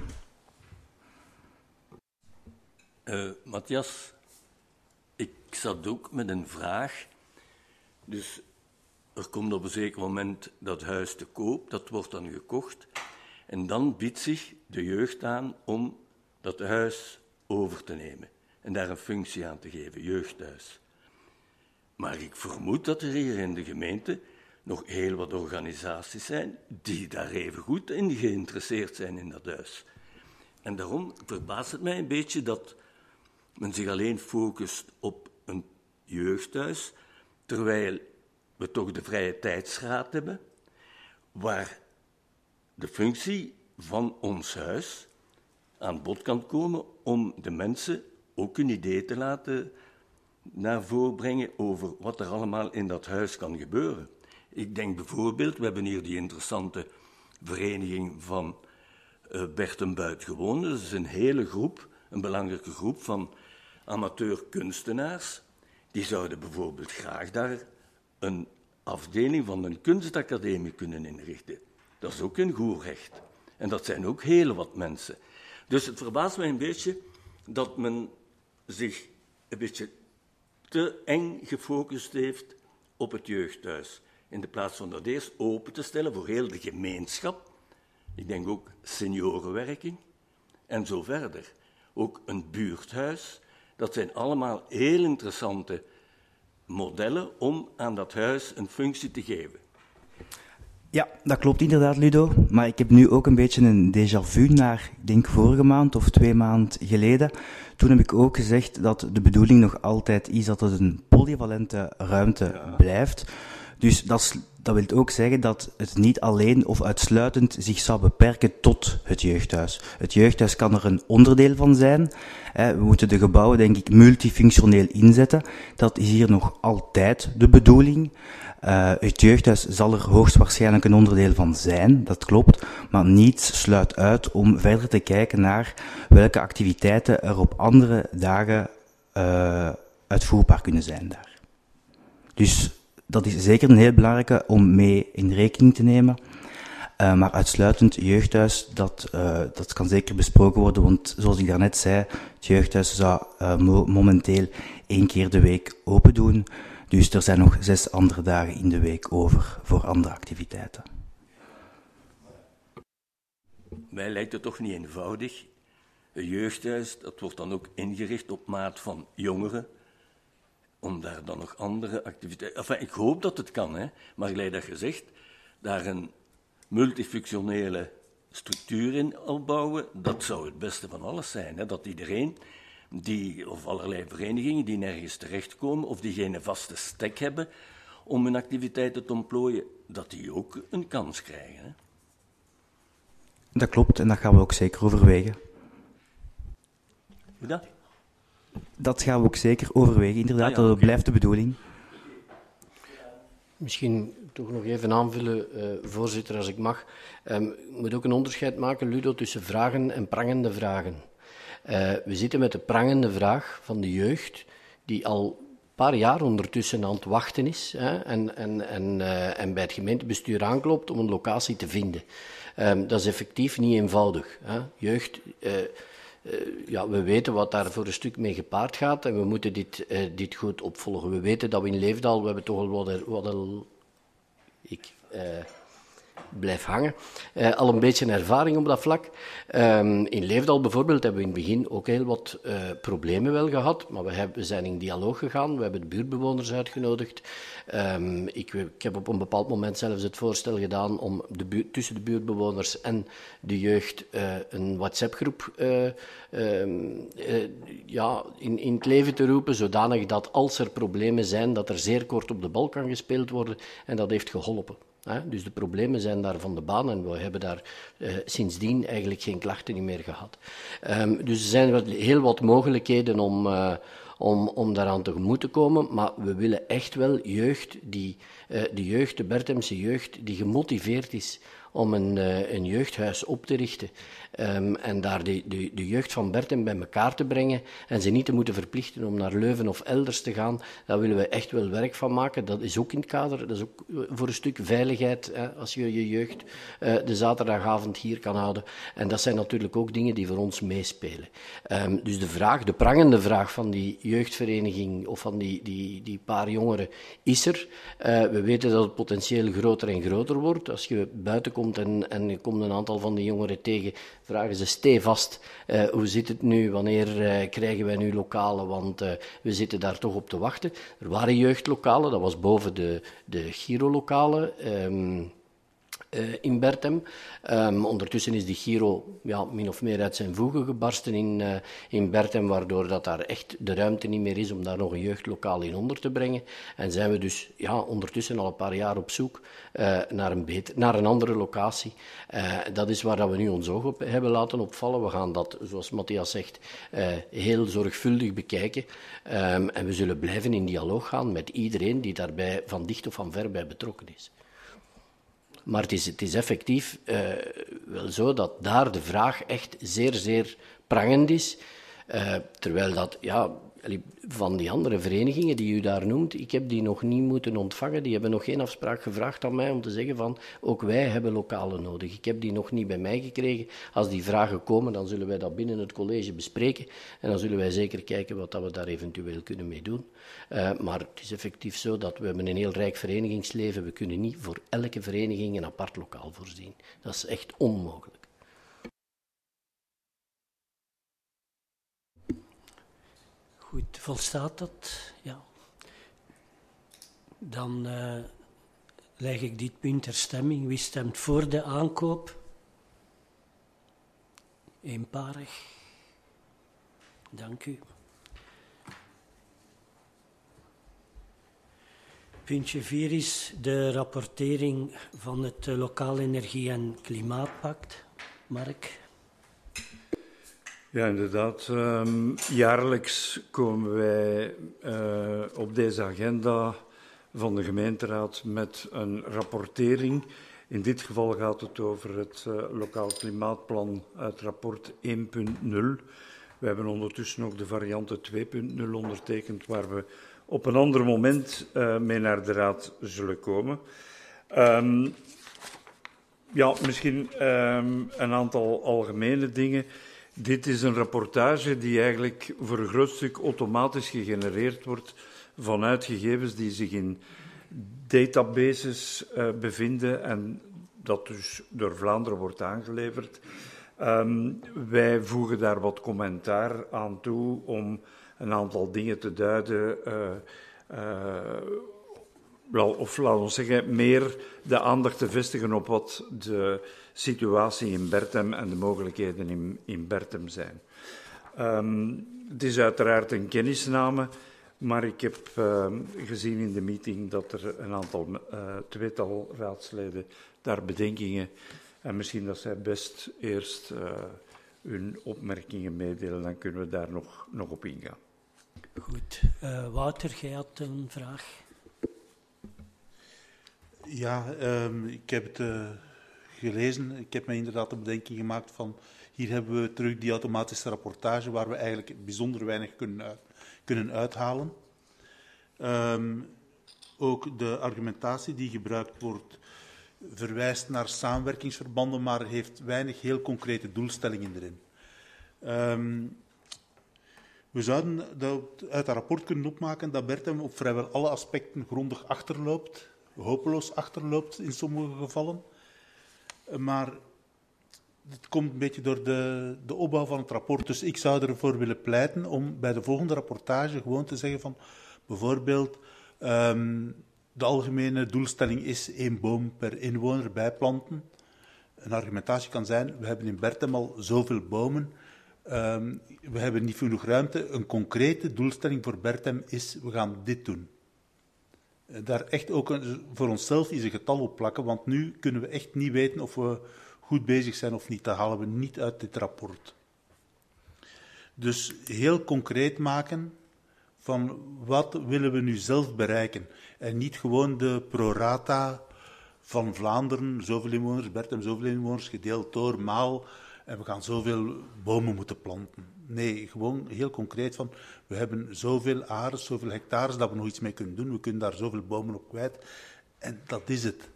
Matthias, ik zat ook met een vraag. Dus er komt op een zeker moment dat huis te koop, dat wordt dan gekocht. En dan biedt zich de jeugd aan om dat huis over te nemen en daar een functie aan te geven, jeugdhuis. Maar ik vermoed dat er hier in de gemeente nog heel wat organisaties zijn die daar even goed in geïnteresseerd zijn in dat huis. En daarom verbaast het mij een beetje dat men zich alleen focust op een jeugdhuis, terwijl we toch de vrije tijdsraad hebben, waar de functie van ons huis aan bod kan komen om de mensen ook een idee te laten naar voren brengen over wat er allemaal in dat huis kan gebeuren. Ik denk bijvoorbeeld, we hebben hier die interessante vereniging van Bert en Buitengewoon. Dat is een hele groep, een belangrijke groep van amateur-kunstenaars. Die zouden bijvoorbeeld graag daar een afdeling van een kunstacademie kunnen inrichten. Dat is ook een goed recht. En dat zijn ook heel wat mensen. Dus het verbaast mij een beetje dat men zich een beetje te eng gefocust heeft op het jeugdhuis. In de plaats van dat eerst open te stellen voor heel de gemeenschap. Ik denk ook seniorenwerking en zo verder. Ook een buurthuis. Dat zijn allemaal heel interessante modellen om aan dat huis een functie te geven. Ja, dat klopt inderdaad, Ludo. Maar ik heb nu ook een beetje een déjà vu naar, ik denk vorige maand of 2 maanden geleden. Toen heb ik ook gezegd dat de bedoeling nog altijd is dat het een polyvalente ruimte blijft. Dus dat wil ook zeggen dat het niet alleen of uitsluitend zich zou beperken tot het jeugdhuis. Het jeugdhuis kan er een onderdeel van zijn. We moeten de gebouwen, denk ik, multifunctioneel inzetten. Dat is hier nog altijd de bedoeling. Het jeugdhuis zal er hoogstwaarschijnlijk een onderdeel van zijn, dat klopt, maar niets sluit uit om verder te kijken naar welke activiteiten er op andere dagen uitvoerbaar kunnen zijn daar. Dus dat is zeker een heel belangrijke om mee in rekening te nemen. Maar uitsluitend jeugdhuis, dat kan zeker besproken worden, want zoals ik daarnet zei, het jeugdhuis zou momenteel 1 keer de week open doen. Dus er zijn nog 6 andere dagen in de week over voor andere activiteiten. Mij lijkt het toch niet eenvoudig. Een jeugdhuis, dat wordt dan ook ingericht op maat van jongeren, om daar dan nog andere activiteiten... Enfin, ik hoop dat het kan, hè. Maar gelijk dat gezegd, daar een multifunctionele structuur in opbouwen, dat zou het beste van alles zijn. Hè. Dat iedereen, of allerlei verenigingen die nergens terechtkomen, of die geen vaste stek hebben om hun activiteiten te ontplooien, dat die ook een kans krijgen. Hè. Dat klopt, en dat gaan we ook zeker overwegen. Hoe dat? Dat gaan we ook zeker overwegen, inderdaad. Ah, ja, dat blijft de bedoeling. Misschien toch nog even aanvullen, voorzitter, als ik mag. Je moet ook een onderscheid maken, Ludo, tussen vragen en prangende vragen. We zitten met de prangende vraag van de jeugd, die al een paar jaar ondertussen aan het wachten is, hè, en bij het gemeentebestuur aanklopt om een locatie te vinden. Dat is effectief niet eenvoudig. Hè. Jeugd... we weten wat daar voor een stuk mee gepaard gaat en we moeten dit goed opvolgen. We weten dat we in Leefdal, we hebben toch al blijf hangen, al een beetje ervaring op dat vlak. In Leefdal bijvoorbeeld hebben we in het begin ook heel wat problemen wel gehad, maar we zijn in dialoog gegaan, we hebben de buurtbewoners uitgenodigd. Ik heb op een bepaald moment zelfs het voorstel gedaan om tussen de buurtbewoners en de jeugd een WhatsApp-groep in het leven te roepen, zodanig dat als er problemen zijn, dat er zeer kort op de bal kan gespeeld worden, en dat heeft geholpen. Dus de problemen zijn daar van de baan en we hebben daar sindsdien eigenlijk geen klachten meer gehad. Dus er zijn heel wat mogelijkheden om daaraan tegemoet te komen, maar we willen echt wel jeugd, de Bertemse jeugd, die gemotiveerd is om een jeugdhuis op te richten en daar de jeugd van Bertem bij elkaar te brengen en ze niet te moeten verplichten om naar Leuven of elders te gaan. Daar willen we echt wel werk van maken. Dat is ook in het kader, dat is ook voor een stuk veiligheid, hè, als je jeugd de zaterdagavond hier kan houden. En dat zijn natuurlijk ook dingen die voor ons meespelen. Dus de prangende vraag van die jeugdvereniging of van die paar jongeren is er. We weten dat het potentieel groter en groter wordt. Als je buiten komt en je komt een aantal van die jongeren tegen, vragen ze stevast, hoe zit het nu, wanneer krijgen wij nu lokalen, want we zitten daar toch op te wachten. Er waren jeugdlokalen, dat was boven de Giro-lokalen in Bertem. Ondertussen is die Giro min of meer uit zijn voegen gebarsten in Bertem, waardoor dat daar echt de ruimte niet meer is om daar nog een jeugdlokaal in onder te brengen. En zijn we dus ondertussen al een paar jaar op zoek naar een andere locatie. Dat is waar we nu ons oog op hebben laten opvallen. We gaan dat, zoals Matthias zegt, heel zorgvuldig bekijken. En we zullen blijven in dialoog gaan met iedereen die daarbij van dicht of van ver bij betrokken is. Maar het is effectief wel zo dat daar de vraag echt zeer, zeer prangend is. Terwijl dat, van die andere verenigingen die u daar noemt, ik heb die nog niet moeten ontvangen. Die hebben nog geen afspraak gevraagd aan mij om te zeggen van, ook wij hebben lokalen nodig. Ik heb die nog niet bij mij gekregen. Als die vragen komen, dan zullen wij dat binnen het college bespreken. En dan zullen wij zeker kijken wat we daar eventueel kunnen mee doen. Maar het is effectief zo dat we hebben een heel rijk verenigingsleven. We kunnen niet voor elke vereniging een apart lokaal voorzien. Dat is echt onmogelijk. Goed, volstaat dat? Ja. Dan leg ik dit punt ter stemming. Wie stemt voor de aankoop? Eenparig. Dank u. Puntje 4 is de rapportering van het Lokaal Energie- en Klimaatpact. Mark? Ja, inderdaad. Jaarlijks komen wij op deze agenda van de gemeenteraad met een rapportering. In dit geval gaat het over het Lokaal Klimaatplan uit rapport 1.0. We hebben ondertussen ook de variante 2.0 ondertekend, waar we op een ander moment mee naar de raad zullen komen. Misschien een aantal algemene dingen. Dit is een rapportage die eigenlijk voor een groot stuk automatisch gegenereerd wordt vanuit gegevens die zich in databases bevinden en dat dus door Vlaanderen wordt aangeleverd. Wij voegen daar wat commentaar aan toe om een aantal dingen te duiden, of laten we zeggen, meer de aandacht te vestigen op wat de situatie in Berchem en de mogelijkheden in Berchem zijn. Het is uiteraard een kennisname, maar ik heb gezien in de meeting dat er een tweetal raadsleden daar bedenkingen en misschien dat zij best eerst hun opmerkingen meedelen, dan kunnen we daar nog op ingaan. Goed. Wouter, jij had een vraag. Ja, ik heb het gelezen. Ik heb mij inderdaad de bedenking gemaakt van hier hebben we terug die automatische rapportage waar we eigenlijk bijzonder weinig kunnen uithalen. Ook de argumentatie die gebruikt wordt verwijst naar samenwerkingsverbanden, maar heeft weinig heel concrete doelstellingen erin. We zouden uit dat rapport kunnen opmaken dat Berchem op vrijwel alle aspecten grondig achterloopt, hopeloos achterloopt in sommige gevallen. Maar het komt een beetje door de opbouw van het rapport. Dus ik zou ervoor willen pleiten om bij de volgende rapportage gewoon te zeggen van bijvoorbeeld de algemene doelstelling is 1 boom per inwoner bijplanten. Een argumentatie kan zijn, we hebben in Berchem al zoveel bomen, we hebben niet genoeg ruimte. Een concrete doelstelling voor Berchem is, we gaan dit doen. Daar echt ook voor onszelf eens een getal op plakken, want nu kunnen we echt niet weten of we goed bezig zijn of niet. Dat halen we niet uit dit rapport. Dus heel concreet maken van wat willen we nu zelf bereiken. En niet gewoon de prorata van Vlaanderen, zoveel inwoners, Berchem zoveel inwoners, gedeeld door maal, en we gaan zoveel bomen moeten planten. Nee, gewoon heel concreet van, we hebben zoveel ares, zoveel hectares, dat we nog iets mee kunnen doen. We kunnen daar zoveel bomen op kwijt. En dat is het.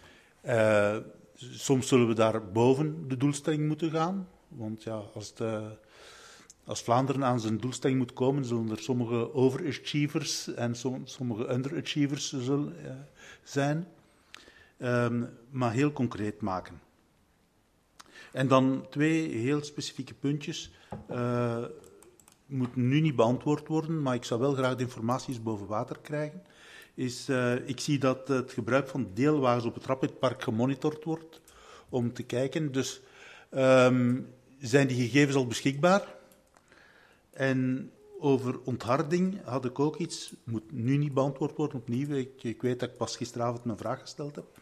Soms zullen we daar boven de doelstelling moeten gaan. Want ja, als Vlaanderen aan zijn doelstelling moet komen, zullen er sommige overachievers en sommige underachievers zijn. Maar heel concreet maken. En dan 2 heel specifieke puntjes. Moeten nu niet beantwoord worden, maar ik zou wel graag de informatie boven water krijgen. Ik zie dat het gebruik van deelwagens op het Rapidpark gemonitord wordt om te kijken. Dus zijn die gegevens al beschikbaar? En over ontharding had ik ook iets, moet nu niet beantwoord worden opnieuw. Ik weet dat ik pas gisteravond mijn vraag gesteld heb.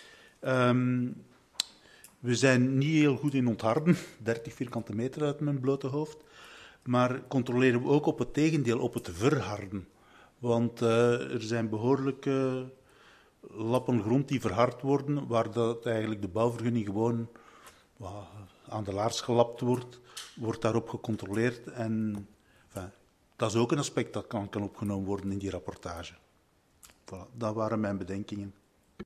We zijn niet heel goed in ontharden, 30 vierkante meter uit mijn blote hoofd. Maar controleren we ook op het tegendeel, op het verharden. Want er zijn behoorlijke lappen grond die verhard worden, waar dat eigenlijk de bouwvergunning gewoon aan de laars gelapt wordt daarop gecontroleerd. En dat is ook een aspect dat kan opgenomen worden in die rapportage. Voilà, dat waren mijn bedenkingen.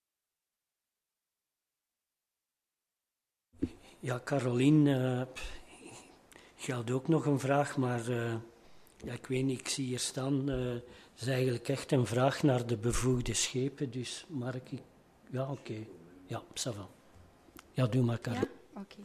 Ja, Caroline, je had ook nog een vraag, maar ik weet niet, ik zie hier staan, het is eigenlijk echt een vraag naar de bevoegde schepen, dus Mark, ja, oké. Ja, ça va. Ja, doe maar, Caroline. Ja, oké.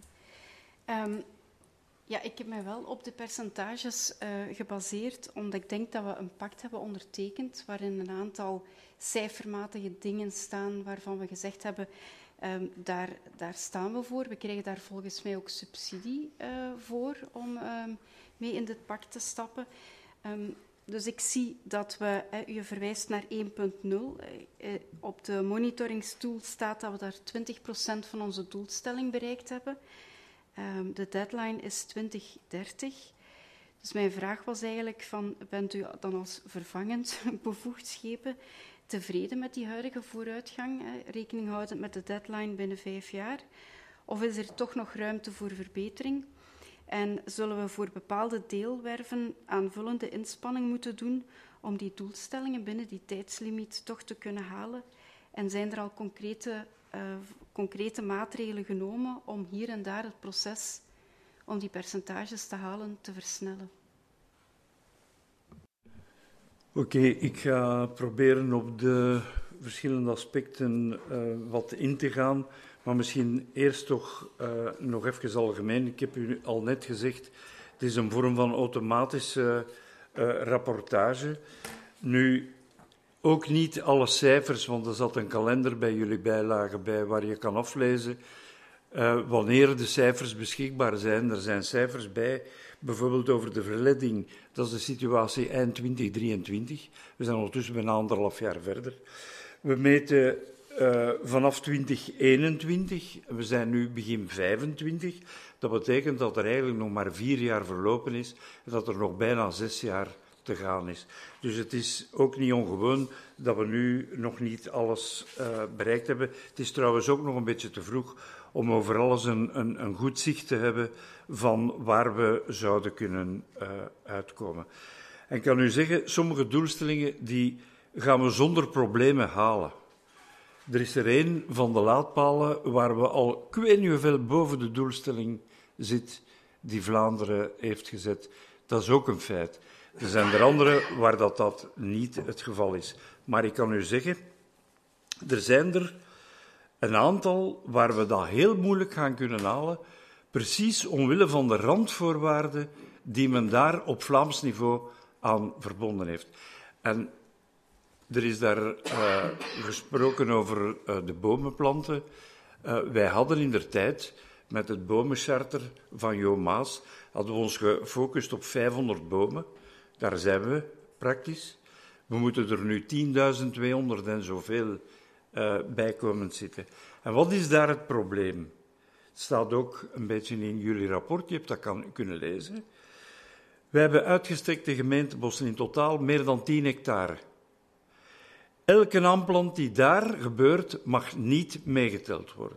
Ik heb mij wel op de percentages gebaseerd, omdat ik denk dat we een pact hebben ondertekend waarin een aantal cijfermatige dingen staan waarvan we gezegd hebben, daar staan we voor. We krijgen daar volgens mij ook subsidie voor om mee in dit pact te stappen. Dus ik zie dat we, u verwijst naar 1.0. Op de monitoringstoel staat dat we daar 20% van onze doelstelling bereikt hebben. De deadline is 2030. Dus mijn vraag was eigenlijk van, bent u dan als vervangend bevoegd schepen tevreden met die huidige vooruitgang, rekening houdend met de deadline binnen 5 jaar? Of is er toch nog ruimte voor verbetering? En zullen we voor bepaalde deelwerven aanvullende inspanning moeten doen om die doelstellingen binnen die tijdslimiet toch te kunnen halen? En zijn er al concrete maatregelen genomen om hier en daar het proces om die percentages te halen te versnellen? Oké, ik ga proberen op de verschillende aspecten wat in te gaan. Maar misschien eerst toch nog even algemeen. Ik heb u al net gezegd, het is een vorm van automatische rapportage. Nu, ook niet alle cijfers, want er zat een kalender bij jullie bijlagen bij waar je kan aflezen wanneer de cijfers beschikbaar zijn. Er zijn cijfers bij, bijvoorbeeld over de verleiding. Dat is de situatie eind 2023. We zijn ondertussen bijna 1,5 jaar verder. We meten vanaf 2021, we zijn nu begin 25. Dat betekent dat er eigenlijk nog maar 4 jaar verlopen is en dat er nog bijna 6 jaar te gaan is. Dus het is ook niet ongewoon dat we nu nog niet alles bereikt hebben. Het is trouwens ook nog een beetje te vroeg om over alles een goed zicht te hebben van waar we zouden kunnen uitkomen. En ik kan u zeggen, sommige doelstellingen die gaan we zonder problemen halen. Er is er één van de laadpalen waar we al ik weet niet hoeveel boven de doelstelling zit die Vlaanderen heeft gezet. Dat is ook een feit. Er zijn er andere waar dat niet het geval is. Maar ik kan u zeggen, er zijn er een aantal waar we dat heel moeilijk gaan kunnen halen, precies omwille van de randvoorwaarden die men daar op Vlaams niveau aan verbonden heeft. En er is daar gesproken over de bomenplanten. Wij hadden indertijd met het bomencharter van Jo Maas hadden we ons gefocust op 500 bomen. Daar zijn we praktisch. We moeten er nu 10.200 en zoveel bij komen zitten. En wat is daar het probleem? Het staat ook een beetje in jullie rapport, je hebt dat kunnen lezen. We hebben uitgestrekte gemeentebossen, in totaal meer dan 10 hectare. Elke aanplant die daar gebeurt, mag niet meegeteld worden.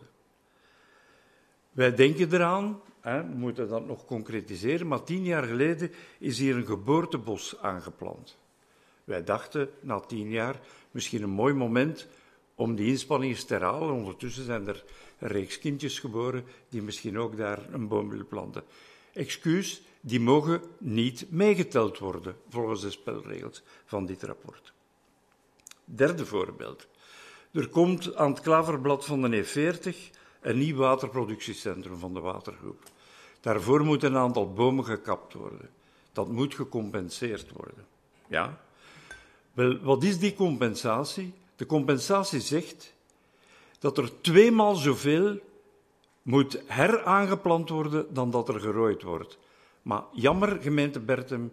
Wij denken eraan, we moeten dat nog concretiseren, maar 10 jaar geleden is hier een geboortebos aangeplant. Wij dachten, na 10 jaar, misschien een mooi moment om die inspanningen te herhalen. Ondertussen zijn er een reeks kindjes geboren die misschien ook daar een boom willen planten. Excuus, die mogen niet meegeteld worden, volgens de spelregels van dit rapport. Derde voorbeeld. Er komt aan het klaverblad van de E40 een nieuw waterproductiecentrum van de Watergroep. Daarvoor moet een aantal bomen gekapt worden. Dat moet gecompenseerd worden. Ja? Wel, wat is die compensatie? De compensatie zegt dat er 2 maal zoveel moet heraangeplant worden dan dat er gerooid wordt. Maar jammer, gemeente Berchem,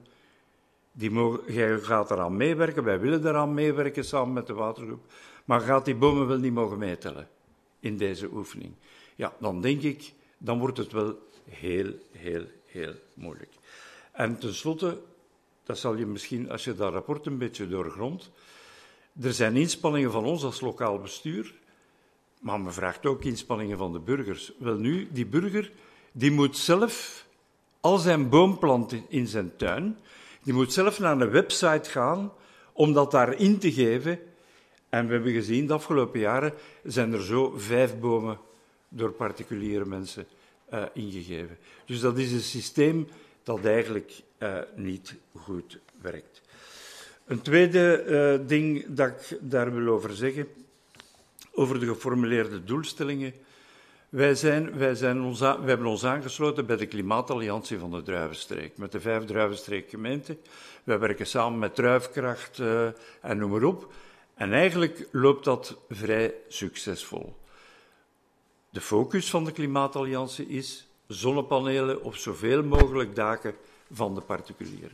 jij gaat eraan meewerken, wij willen eraan meewerken samen met de Watergroep, maar gaat die bomen wel niet mogen meetellen in deze oefening? Ja, dan denk ik, dan wordt het wel heel moeilijk. En tenslotte, dat zal je misschien, als je dat rapport een beetje doorgrondt, er zijn inspanningen van ons als lokaal bestuur, maar men vraagt ook inspanningen van de burgers. Wel nu, die burger, die moet zelf al zijn boom planten in zijn tuin, die moet zelf naar een website gaan om dat daarin te geven. En we hebben gezien, de afgelopen jaren zijn er zo 5 bomen door particuliere mensen ingegeven. Dus dat is een systeem dat eigenlijk niet goed werkt. Een tweede ding dat ik daar wil over zeggen, over de geformuleerde doelstellingen. We hebben ons aangesloten bij de Klimaatalliantie van de Druivenstreek, met de 5 Druivenstreekgemeenten. Wij werken samen met Druifkracht en noem maar op. En eigenlijk loopt dat vrij succesvol. De focus van de Klimaatalliantie is zonnepanelen op zoveel mogelijk daken van de particulieren.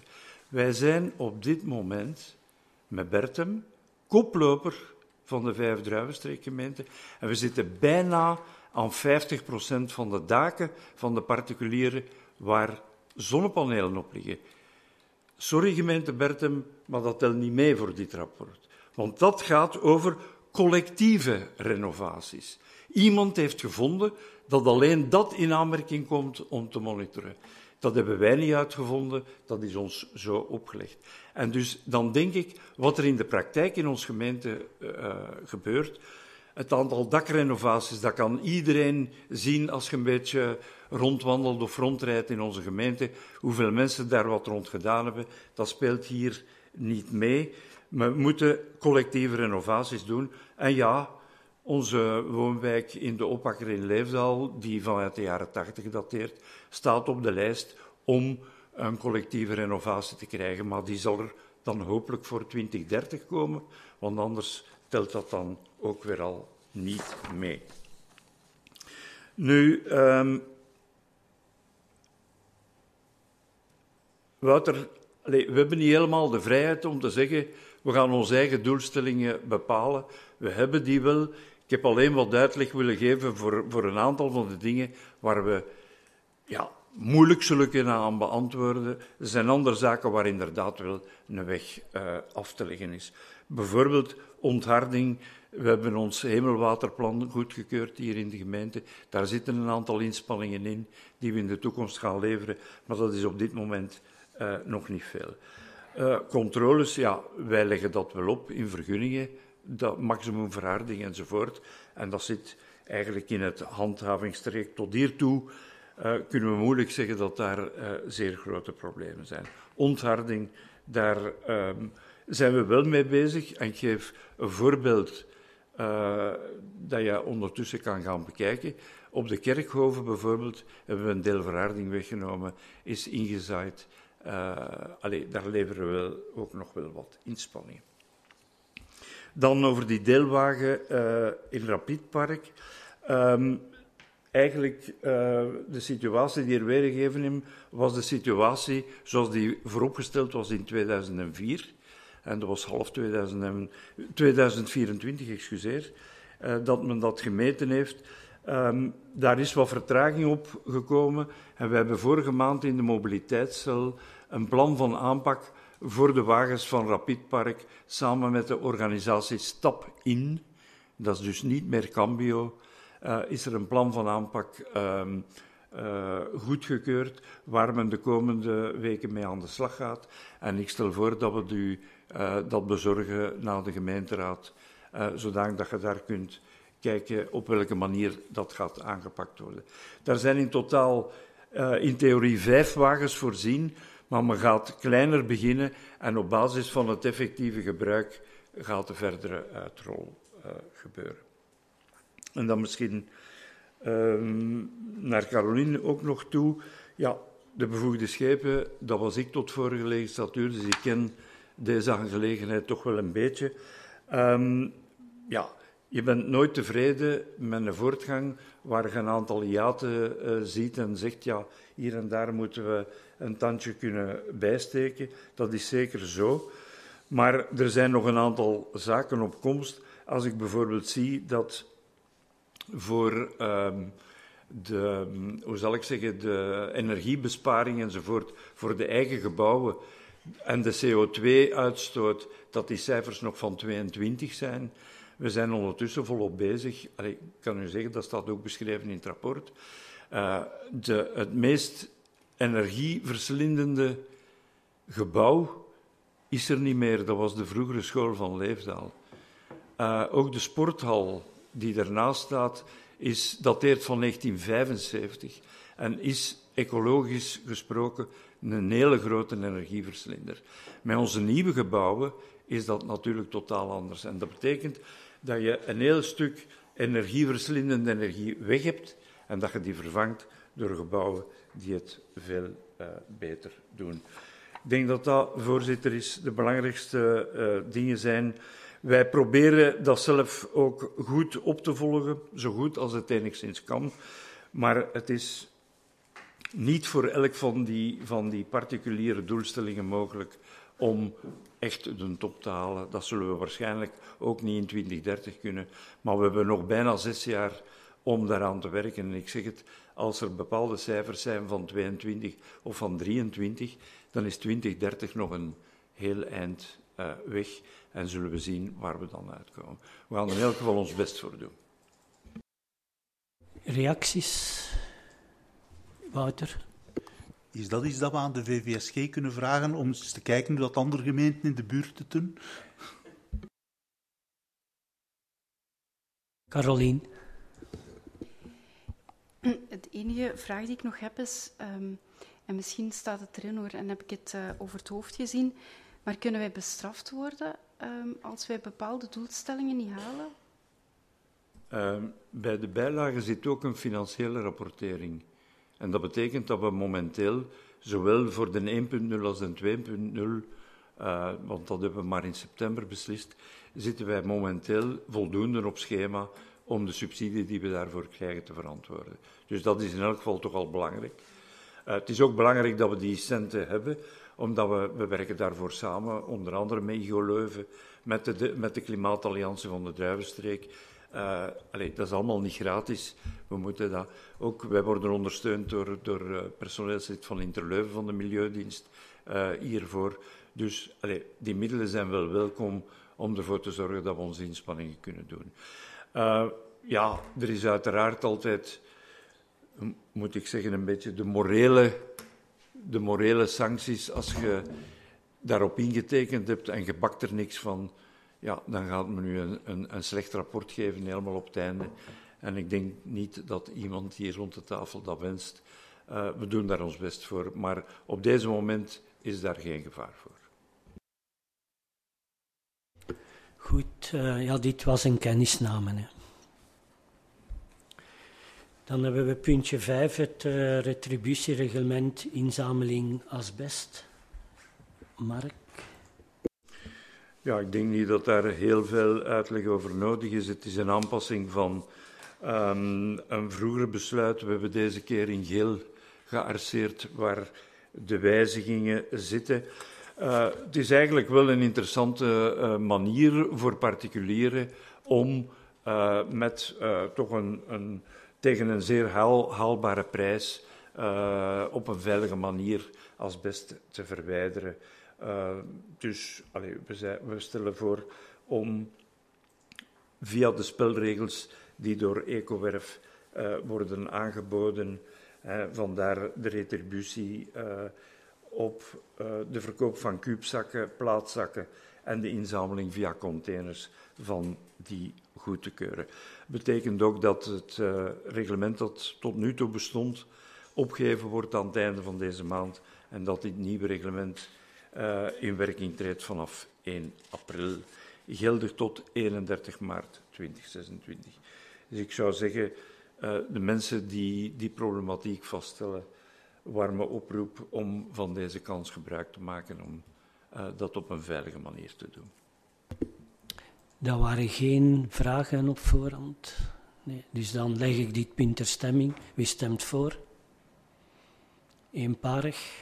Wij zijn op dit moment met Bertem koploper van de 5 druivenstreekgemeenten en we zitten bijna aan 50% van de daken van de particulieren waar zonnepanelen op liggen. Sorry gemeente Bertem, maar dat telt niet mee voor dit rapport. Want dat gaat over collectieve renovaties. Iemand heeft gevonden dat alleen dat in aanmerking komt om te monitoren. Dat hebben wij niet uitgevonden, dat is ons zo opgelegd. En dus dan denk ik, wat er in de praktijk in onze gemeente gebeurt, het aantal dakrenovaties, dat kan iedereen zien als je een beetje rondwandelt of rondrijdt in onze gemeente, hoeveel mensen daar wat rond gedaan hebben, dat speelt hier niet mee. We moeten collectieve renovaties doen. En ja, onze woonwijk in de Oppakker in Leefdaal, die vanuit de jaren 80 dateert, staat op de lijst om een collectieve renovatie te krijgen. Maar die zal er dan hopelijk voor 2030 komen, want anders telt dat dan ook weer al niet mee. Nu, Wouter, we hebben niet helemaal de vrijheid om te zeggen, we gaan onze eigen doelstellingen bepalen. We hebben die wel. Ik heb alleen wat uitleg willen geven voor een aantal van de dingen waar we moeilijk zullen kunnen aan beantwoorden. Er zijn andere zaken waar inderdaad wel een weg af te leggen is. Bijvoorbeeld ontharding. We hebben ons hemelwaterplan goedgekeurd hier in de gemeente. Daar zitten een aantal inspanningen in die we in de toekomst gaan leveren, maar dat is op dit moment nog niet veel. Controles, ja, wij leggen dat wel op in vergunningen, dat maximum verharding enzovoort. En dat zit eigenlijk in het handhavingstraject. Tot hiertoe kunnen we moeilijk zeggen dat daar zeer grote problemen zijn. Ontharding, daar zijn we wel mee bezig. En ik geef een voorbeeld dat je ondertussen kan gaan bekijken. Op de Kerkhoven bijvoorbeeld hebben we een deel verharding weggenomen, is ingezaaid. Daar leveren we ook nog wel wat inspanningen. Dan over die deelwagen in Rapidpark. Eigenlijk de situatie die er weergegeven is, was de situatie zoals die vooropgesteld was in 2004. En dat was half 2024, excuseer, dat men dat gemeten heeft. Daar is wat vertraging op gekomen en we hebben vorige maand in de mobiliteitscel een plan van aanpak voor de wagens van Rapidpark samen met de organisatie Stap In, dat is dus niet meer Cambio, is er een plan van aanpak goedgekeurd waar men de komende weken mee aan de slag gaat. En ik stel voor dat we dat bezorgen naar de gemeenteraad, zodat je daar kunt kijken op welke manier dat gaat aangepakt worden. Daar zijn in totaal in theorie 5 wagens voorzien, maar men gaat kleiner beginnen en op basis van het effectieve gebruik gaat de verdere uitrol gebeuren. En dan misschien naar Caroline ook nog toe. Ja, de bevoegde schepen, dat was ik tot vorige legislatuur, dus ik ken deze aangelegenheid toch wel een beetje. Je bent nooit tevreden met een voortgang waar je een aantal hiaten ziet en zegt, ja, hier en daar moeten we een tandje kunnen bijsteken. Dat is zeker zo. Maar er zijn nog een aantal zaken op komst. Als ik bijvoorbeeld zie dat voor de energiebesparing enzovoort, voor de eigen gebouwen en de CO2-uitstoot, dat die cijfers nog van 22 zijn. We zijn ondertussen volop bezig. Ik kan u zeggen, dat staat ook beschreven in het rapport. Het meest energieverslindende gebouw is er niet meer. Dat was de vroegere school van Leefdaal. Ook de sporthal die daarnaast staat, dateert van 1975 en is ecologisch gesproken een hele grote energieverslinder. Met onze nieuwe gebouwen is dat natuurlijk totaal anders. En dat betekent dat je een heel stuk energieverslindende energie weg hebt en dat je die vervangt door gebouwen die het veel beter doen. Ik denk dat dat, voorzitter, de belangrijkste dingen zijn. Wij proberen dat zelf ook goed op te volgen, zo goed als het enigszins kan. Maar het is niet voor elk van die particuliere doelstellingen mogelijk om echt de top te halen. Dat zullen we waarschijnlijk ook niet in 2030 kunnen. Maar we hebben nog bijna 6 jaar om daaraan te werken. En ik zeg het, als er bepaalde cijfers zijn van 22 of van 23, dan is 2030 nog een heel eind weg. En zullen we zien waar we dan uitkomen. We gaan er in elk geval ons best voor doen. Reacties? Wouter? Is dat iets dat we aan de VVSG kunnen vragen om eens te kijken hoe dat andere gemeenten in de buurt het doen? Carolien? Het enige vraag die ik nog heb is, en misschien staat het erin hoor, en heb ik het over het hoofd gezien, maar kunnen wij bestraft worden als wij bepaalde doelstellingen niet halen? Bij de bijlage zit ook een financiële rapportering. En dat betekent dat we momenteel, zowel voor de 1.0 als de 2.0, want dat hebben we maar in september beslist, zitten wij momenteel voldoende op schema om de subsidie die we daarvoor krijgen te verantwoorden. Dus dat is in elk geval toch al belangrijk. Het is ook belangrijk dat we die centen hebben, omdat we werken daarvoor samen, onder andere met IGO Leuven, met de Klimaatalliantie van de Druivenstreek. Dat is allemaal niet gratis. We moeten dat ook. Wij worden ondersteund door personeelslid van Interleuven van de Milieudienst hiervoor. Dus die middelen zijn wel welkom om ervoor te zorgen dat we onze inspanningen kunnen doen. Er is uiteraard altijd, moet ik zeggen, een beetje de morele sancties. Als je daarop ingetekend hebt en je bakt er niks van, ja, dan gaat men nu een slecht rapport geven, helemaal op het einde. En ik denk niet dat iemand hier rond de tafel dat wenst. We doen daar ons best voor, maar op deze moment is daar geen gevaar voor. Goed, dit was een kennisname. Hè. Dan hebben we puntje 5, het retributiereglement inzameling asbest. Mark? Ja, ik denk niet dat daar heel veel uitleg over nodig is. Het is een aanpassing van een vroeger besluit. We hebben deze keer in geel gearseerd waar de wijzigingen zitten. Het is eigenlijk wel een interessante manier voor particulieren om met toch tegen een zeer haalbare prijs op een veilige manier asbest te verwijderen. Dus we stellen voor om via de spelregels die door Ecowerf worden aangeboden, vandaar de retributie op de verkoop van kuubzakken, plaatzakken en de inzameling via containers van die goed te keuren. Betekent ook dat het reglement dat tot nu toe bestond opgeheven wordt aan het einde van deze maand en dat dit nieuwe reglement in werking treedt vanaf 1 april, geldig tot 31 maart 2026. Dus ik zou zeggen, de mensen die problematiek vaststellen, warme oproep om van deze kans gebruik te maken om dat op een veilige manier te doen. Er waren geen vragen op voorhand. Nee. Dus dan leg ik dit punt ter stemming. Wie stemt voor? Eenparig.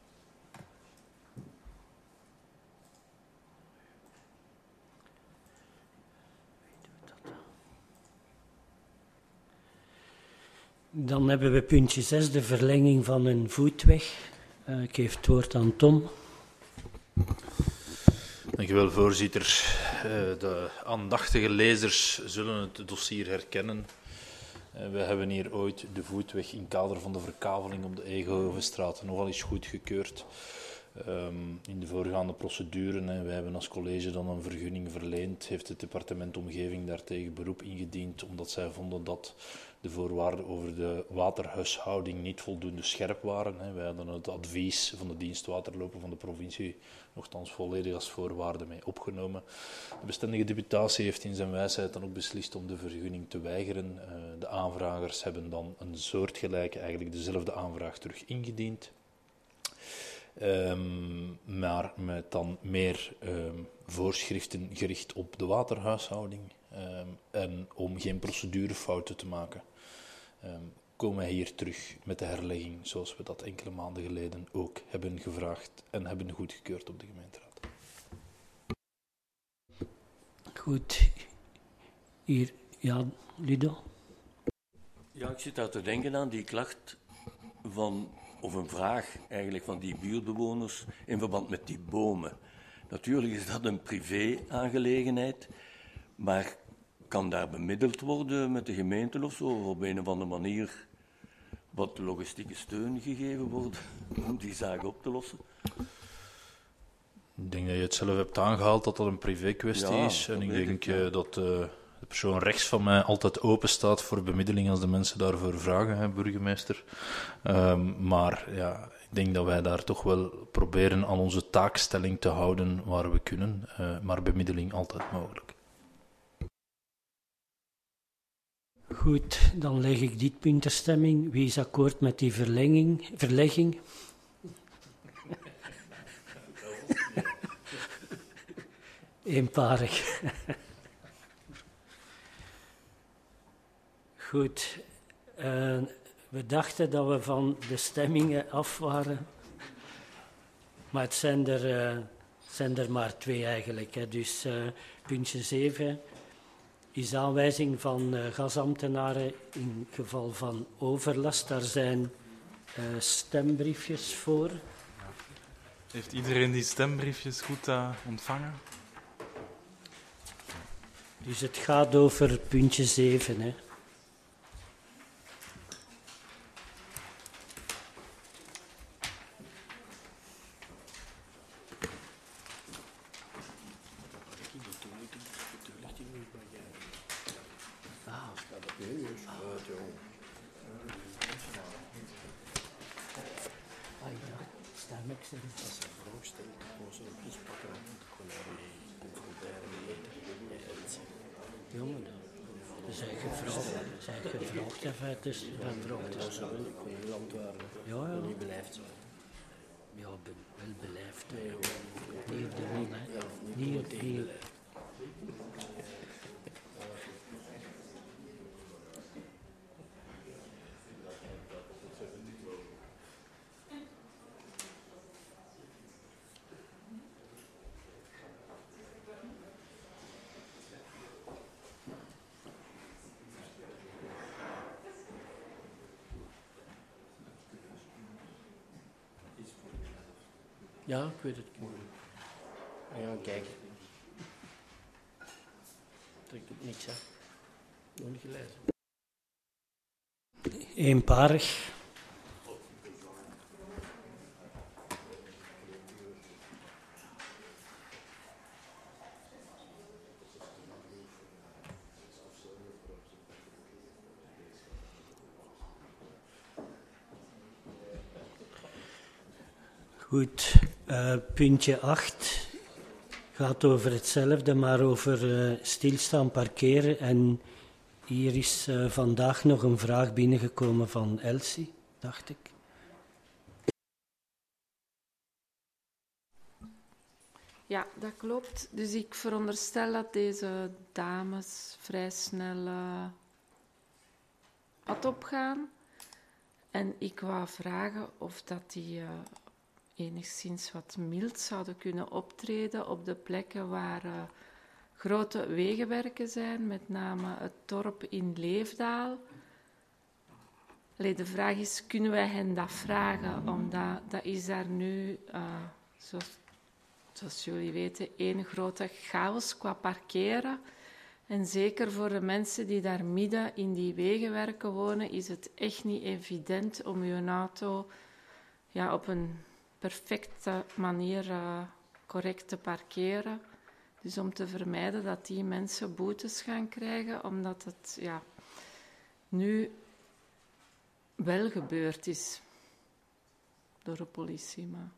Dan hebben we puntje 6, de verlenging van een voetweg. Ik geef het woord aan Tom. Dank u wel, voorzitter. De aandachtige lezers zullen het dossier herkennen. We hebben hier ooit de voetweg in kader van de verkaveling op de Egenhovenstraat nogal eens goedgekeurd. In de voorgaande procedure, wij hebben als college dan een vergunning verleend, heeft het departement Omgeving daartegen beroep ingediend, omdat zij vonden dat de voorwaarden over de waterhuishouding niet voldoende scherp waren. Wij hadden het advies van de dienst waterlopen van de provincie nogthans volledig als voorwaarde mee opgenomen. De bestendige deputatie heeft in zijn wijsheid dan ook beslist om de vergunning te weigeren. De aanvragers hebben dan een soortgelijke, eigenlijk dezelfde aanvraag terug ingediend. Maar met dan meer voorschriften gericht op de waterhuishouding en om geen procedurefouten te maken. komen wij hier terug met de herlegging, zoals we dat enkele maanden geleden ook hebben gevraagd en hebben goedgekeurd op de gemeenteraad. Goed. Hier, ja, Ludo? Ja, ik zit daar te denken aan die klacht of een vraag eigenlijk van die buurtbewoners in verband met die bomen. Natuurlijk is dat een privé-aangelegenheid, maar kan daar bemiddeld worden met de gemeente of zo, of op een of andere manier wat logistieke steun gegeven wordt om die zaak op te lossen? Ik denk dat je het zelf hebt aangehaald dat dat een privé-kwestie is. En ik denk dat de persoon rechts van mij altijd open staat voor bemiddeling als de mensen daarvoor vragen, hè, burgemeester. Maar ja, ik denk dat wij daar toch wel proberen aan onze taakstelling te houden waar we kunnen. Maar bemiddeling altijd mogelijk. Goed, dan leg ik dit punt ter stemming. Wie is akkoord met die verlegging? Eenparig. Goed. We dachten dat we van de stemmingen af waren. Maar het zijn er maar 2 eigenlijk. Hè. Dus puntje 7 is aanwijzing van gasambtenaren in geval van overlast. Daar zijn stembriefjes voor. Heeft iedereen die stembriefjes goed ontvangen? Dus het gaat over puntje 7, hè. Jongen, dat zijn gevraagd in feite. Ja, ja. Niet beleefd zijn. Ja, wel beleefd. Niet op de wiel, hè. Niet op de wiel. Ja, ik weet het. We gaan kijken. Trek het niks, hè. Nog niet gelezen. Eenparig. Goed, puntje 8 gaat over hetzelfde, maar over stilstaan parkeren. En hier is vandaag nog een vraag binnengekomen van Elsie, dacht ik. Ja, dat klopt. Dus ik veronderstel dat deze dames vrij snel pad opgaan. En ik wou vragen of dat die enigszins wat mild zouden kunnen optreden op de plekken waar grote wegenwerken zijn, met name het dorp in Leefdaal. Allee, de vraag is, kunnen wij hen dat vragen? Omdat dat is daar nu, zoals jullie weten, één grote chaos qua parkeren. En zeker voor de mensen die daar midden in die wegenwerken wonen, is het echt niet evident om je auto op een perfecte manier correct te parkeren. Dus om te vermijden dat die mensen boetes gaan krijgen, omdat het nu wel gebeurd is door de politie. Maar...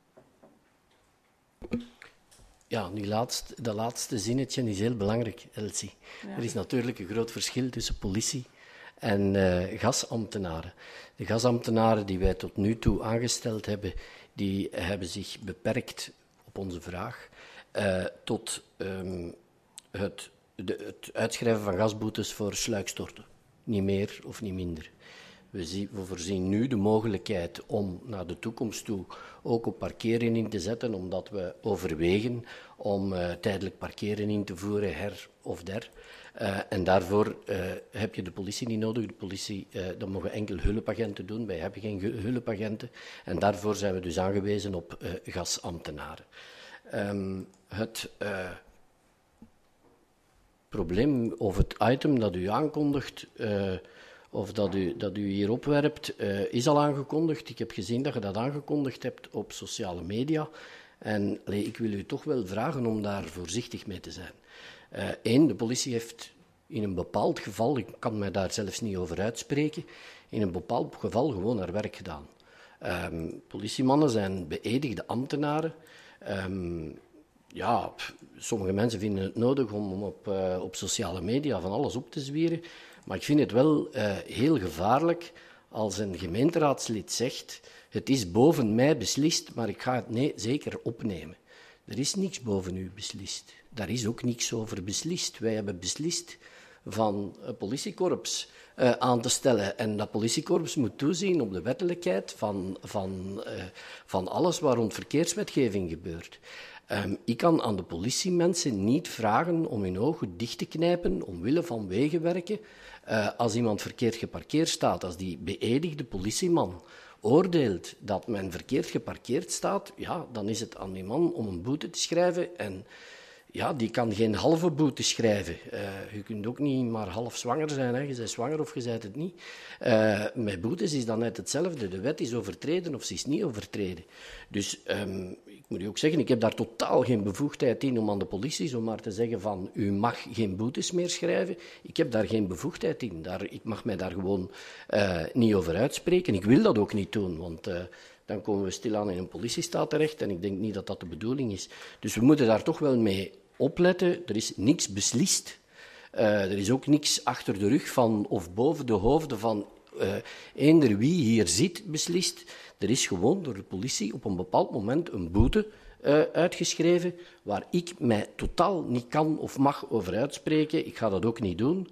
Ja, dat laatste zinnetje is heel belangrijk, Elsie. Ja. Er is natuurlijk een groot verschil tussen politie en gasambtenaren. De gasambtenaren die wij tot nu toe aangesteld hebben, die hebben zich beperkt, op onze vraag, tot het uitschrijven van gasboetes voor sluikstorten. Niet meer of niet minder. We voorzien nu de mogelijkheid om naar de toekomst toe ook op parkeren in te zetten, omdat we overwegen om tijdelijk parkeren in te voeren, her of der. En daarvoor heb je de politie niet nodig. De politie, dat mogen enkel hulpagenten doen. Wij hebben geen hulpagenten. En daarvoor zijn we dus aangewezen op gasambtenaren. Het probleem of het item dat u aankondigt, of dat u hier opwerpt, is al aangekondigd. Ik heb gezien dat je dat aangekondigd hebt op sociale media. En ik wil u toch wel vragen om daar voorzichtig mee te zijn. Eén, de politie heeft in een bepaald geval, ik kan mij daar zelfs niet over uitspreken, in een bepaald geval gewoon haar werk gedaan. Politiemannen zijn beëdigde ambtenaren. Sommige mensen vinden het nodig om op sociale media van alles op te zwieren. Maar ik vind het wel heel gevaarlijk als een gemeenteraadslid zegt: het is boven mij beslist, maar ik ga het zeker opnemen. Er is niks boven u beslist. Daar is ook niks over beslist. Wij hebben beslist van een politiekorps aan te stellen. En dat politiekorps moet toezien op de wettelijkheid van alles waar rond verkeerswetgeving gebeurt. Ik kan aan de politiemensen niet vragen om hun ogen dicht te knijpen omwille van wegenwerken. Als iemand verkeerd geparkeerd staat, als die beëdigde politieman oordeelt dat men verkeerd geparkeerd staat, ja, dan is het aan die man om een boete te schrijven. En ja, die kan geen halve boete schrijven. Je kunt ook niet maar half zwanger zijn. Hè. Je bent zwanger of je bent het niet. Met boetes is dan net hetzelfde. De wet is overtreden of ze is niet overtreden. Dus ik moet u ook zeggen, ik heb daar totaal geen bevoegdheid in om aan de politie zomaar te zeggen van u mag geen boetes meer schrijven. Ik heb daar geen bevoegdheid in. Ik mag mij daar gewoon niet over uitspreken. Ik wil dat ook niet doen, want dan komen we stilaan in een politiestaat terecht en ik denk niet dat dat de bedoeling is. Dus we moeten daar toch wel mee opletten. Er is niks beslist. Er is ook niks achter de rug van of boven de hoofden van eender wie hier zit beslist. Er is gewoon door de politie op een bepaald moment een boete uitgeschreven waar ik mij totaal niet kan of mag over uitspreken. Ik ga dat ook niet doen.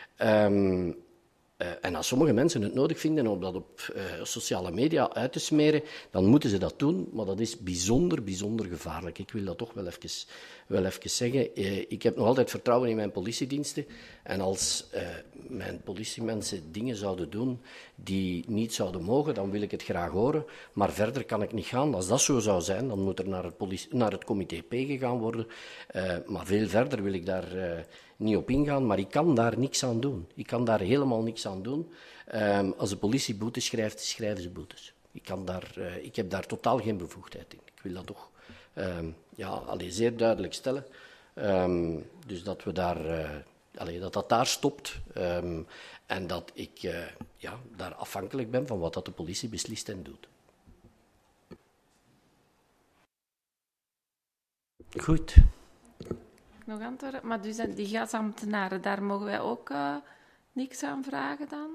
En als sommige mensen het nodig vinden om dat op sociale media uit te smeren, dan moeten ze dat doen, maar dat is bijzonder, bijzonder gevaarlijk. Ik wil dat toch wel even zeggen. Ik heb nog altijd vertrouwen in mijn politiediensten en als mijn politiemensen dingen zouden doen die niet zouden mogen, dan wil ik het graag horen, maar verder kan ik niet gaan. Als dat zo zou zijn, dan moet er naar het comité P gegaan worden, maar veel verder wil ik daar niet op ingaan, maar ik kan daar niks aan doen. Ik kan daar helemaal niks aan doen. Als de politie boetes schrijft, schrijven ze boetes. Ik heb daar totaal geen bevoegdheid in. Ik wil dat toch zeer duidelijk stellen. Dus dat we dat daar stopt. En dat ik daar afhankelijk ben van wat dat de politie beslist en doet. Goed. Nog antwoorden? Maar dus die gasambtenaren, daar mogen wij ook niks aan vragen dan?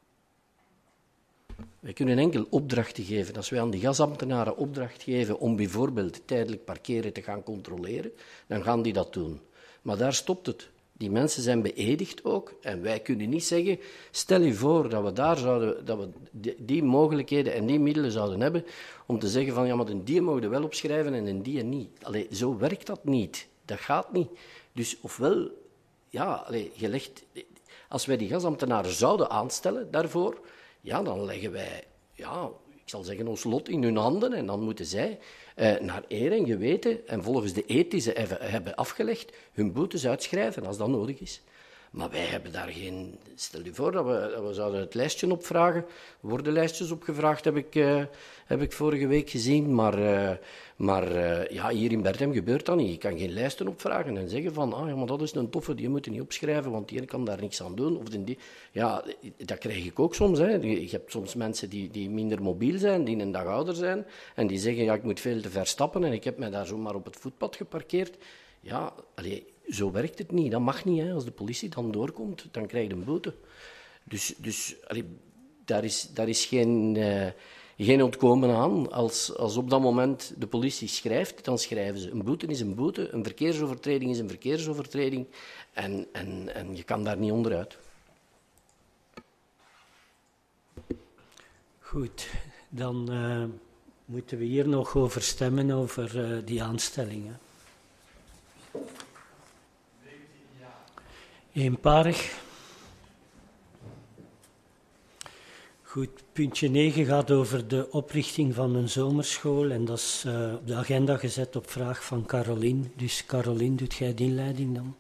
Wij kunnen enkel opdrachten geven. Als wij aan die gasambtenaren opdracht geven om bijvoorbeeld tijdelijk parkeren te gaan controleren, dan gaan die dat doen. Maar daar stopt het. Die mensen zijn beëdigd ook. En wij kunnen niet zeggen, stel je voor dat we die mogelijkheden en die middelen zouden hebben om te zeggen van ja, maar die mogen we wel opschrijven en die niet. Allee, zo werkt dat niet. Dat gaat niet. Dus ofwel, als wij die gasambtenaren zouden aanstellen daarvoor, ja, dan leggen wij, ik zal zeggen, ons lot in hun handen en dan moeten zij naar eer en geweten en volgens de eet die ze hebben afgelegd, hun boetes uitschrijven als dat nodig is. Maar wij hebben daar geen... Stel je voor dat we zouden het lijstje opvragen. Er worden lijstjes opgevraagd, heb ik vorige week gezien. Maar hier in Berthem gebeurt dat niet. Je kan geen lijsten opvragen en zeggen van... maar dat is een toffe, die moet je niet opschrijven, want die kan daar niks aan doen. Ja, dat krijg ik ook soms. Hè. Je hebt soms mensen die minder mobiel zijn, die een dag ouder zijn. En die zeggen, ik moet veel te ver stappen en ik heb mij daar zomaar op het voetpad geparkeerd. Ja, zo werkt het niet. Dat mag niet. Hè. Als de politie dan doorkomt, dan krijg je een boete. Dus daar is geen ontkomen aan. Als op dat moment de politie schrijft, dan schrijven ze. Een boete is een boete, een verkeersovertreding is een verkeersovertreding. En je kan daar niet onderuit. Goed, dan moeten we hier nog over stemmen, over die aanstellingen. Eenparig. Goed, puntje 9 gaat over de oprichting van een zomerschool en dat is op de agenda gezet op vraag van Carolien. Dus Carolien, doet jij de inleiding dan?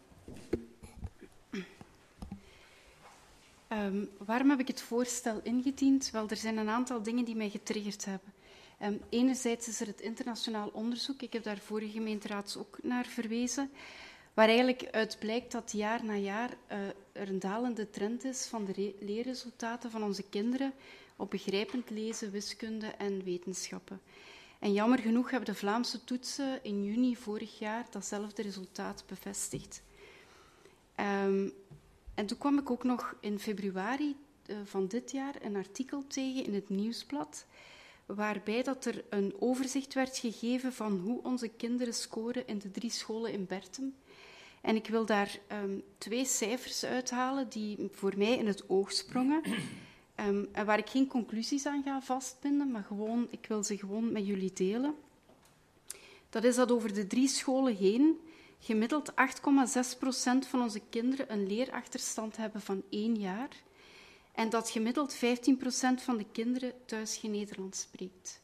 Waarom heb ik het voorstel ingediend? Wel, er zijn een aantal dingen die mij getriggerd hebben. Enerzijds is er het internationaal onderzoek, ik heb daar vorige gemeenteraads ook naar verwezen, waar eigenlijk uit blijkt dat jaar na jaar er een dalende trend is van de leerresultaten van onze kinderen op begrijpend lezen, wiskunde en wetenschappen. En jammer genoeg hebben de Vlaamse toetsen in juni vorig jaar datzelfde resultaat bevestigd. En toen kwam ik ook nog in februari van dit jaar een artikel tegen in het Nieuwsblad, waarbij dat er een overzicht werd gegeven van hoe onze kinderen scoren in de 3 scholen in Berchem. En ik wil daar 2 cijfers uithalen die voor mij in het oog sprongen. En waar ik geen conclusies aan ga vastbinden, maar ik wil ze gewoon met jullie delen. Dat is dat over de 3 scholen heen gemiddeld 8,6% van onze kinderen een leerachterstand hebben van 1 jaar. En dat gemiddeld 15% van de kinderen thuis geen Nederlands spreekt.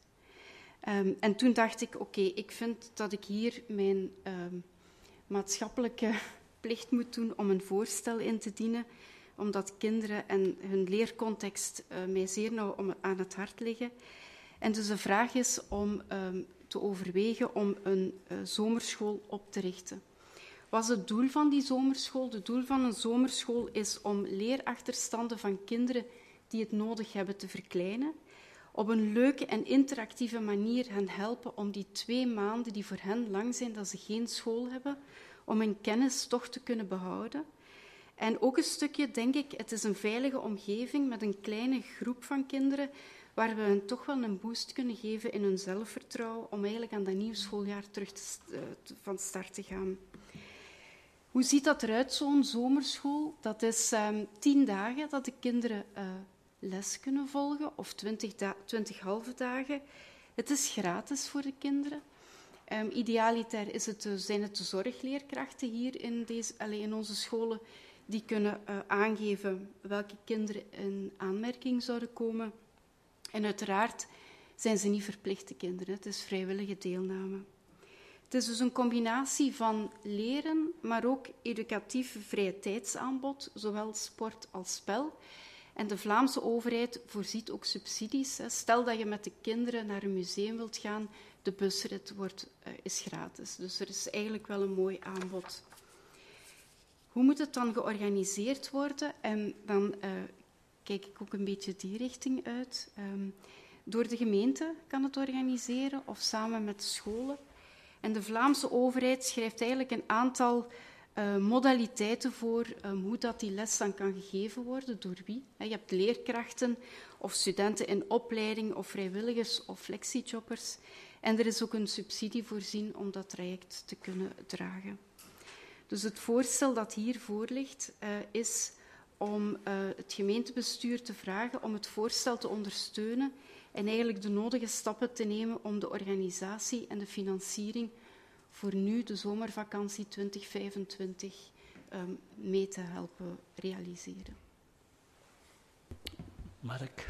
En toen dacht ik, oké, ik vind dat ik hier mijn maatschappelijke plicht moet doen om een voorstel in te dienen, omdat kinderen en hun leercontext mij zeer nauw aan het hart liggen. En dus de vraag is om te overwegen om een zomerschool op te richten. Wat is het doel van die zomerschool? Het doel van een zomerschool is om leerachterstanden van kinderen die het nodig hebben te verkleinen, op een leuke en interactieve manier hen helpen om die 2 maanden die voor hen lang zijn dat ze geen school hebben, om hun kennis toch te kunnen behouden. En ook een stukje, denk ik, het is een veilige omgeving met een kleine groep van kinderen waar we hen toch wel een boost kunnen geven in hun zelfvertrouwen om eigenlijk aan dat nieuw schooljaar terug van start te gaan. Hoe ziet dat eruit, zo'n zomerschool? Dat is 10 dagen dat de kinderen les kunnen volgen, of 20 halve dagen. Het is gratis voor de kinderen. Idealiter zijn het de zorgleerkrachten hier in onze scholen die kunnen aangeven welke kinderen in aanmerking zouden komen. En uiteraard zijn ze niet verplichte kinderen. Het is vrijwillige deelname. Het is dus een combinatie van leren, maar ook educatief vrije tijdsaanbod, zowel sport als spel. En de Vlaamse overheid voorziet ook subsidies. Stel dat je met de kinderen naar een museum wilt gaan, de busrit is gratis. Dus er is eigenlijk wel een mooi aanbod. Hoe moet het dan georganiseerd worden? En dan kijk ik ook een beetje die richting uit. Door de gemeente kan het organiseren of samen met scholen. En de Vlaamse overheid schrijft eigenlijk een aantal modaliteiten voor hoe dat die les dan kan gegeven worden, door wie. Je hebt leerkrachten of studenten in opleiding of vrijwilligers of flexiejobbers. En er is ook een subsidie voorzien om dat traject te kunnen dragen. Dus het voorstel dat hiervoor ligt is om het gemeentebestuur te vragen om het voorstel te ondersteunen en eigenlijk de nodige stappen te nemen om de organisatie en de financiering voor nu, de zomervakantie 2025, mee te helpen realiseren. Mark.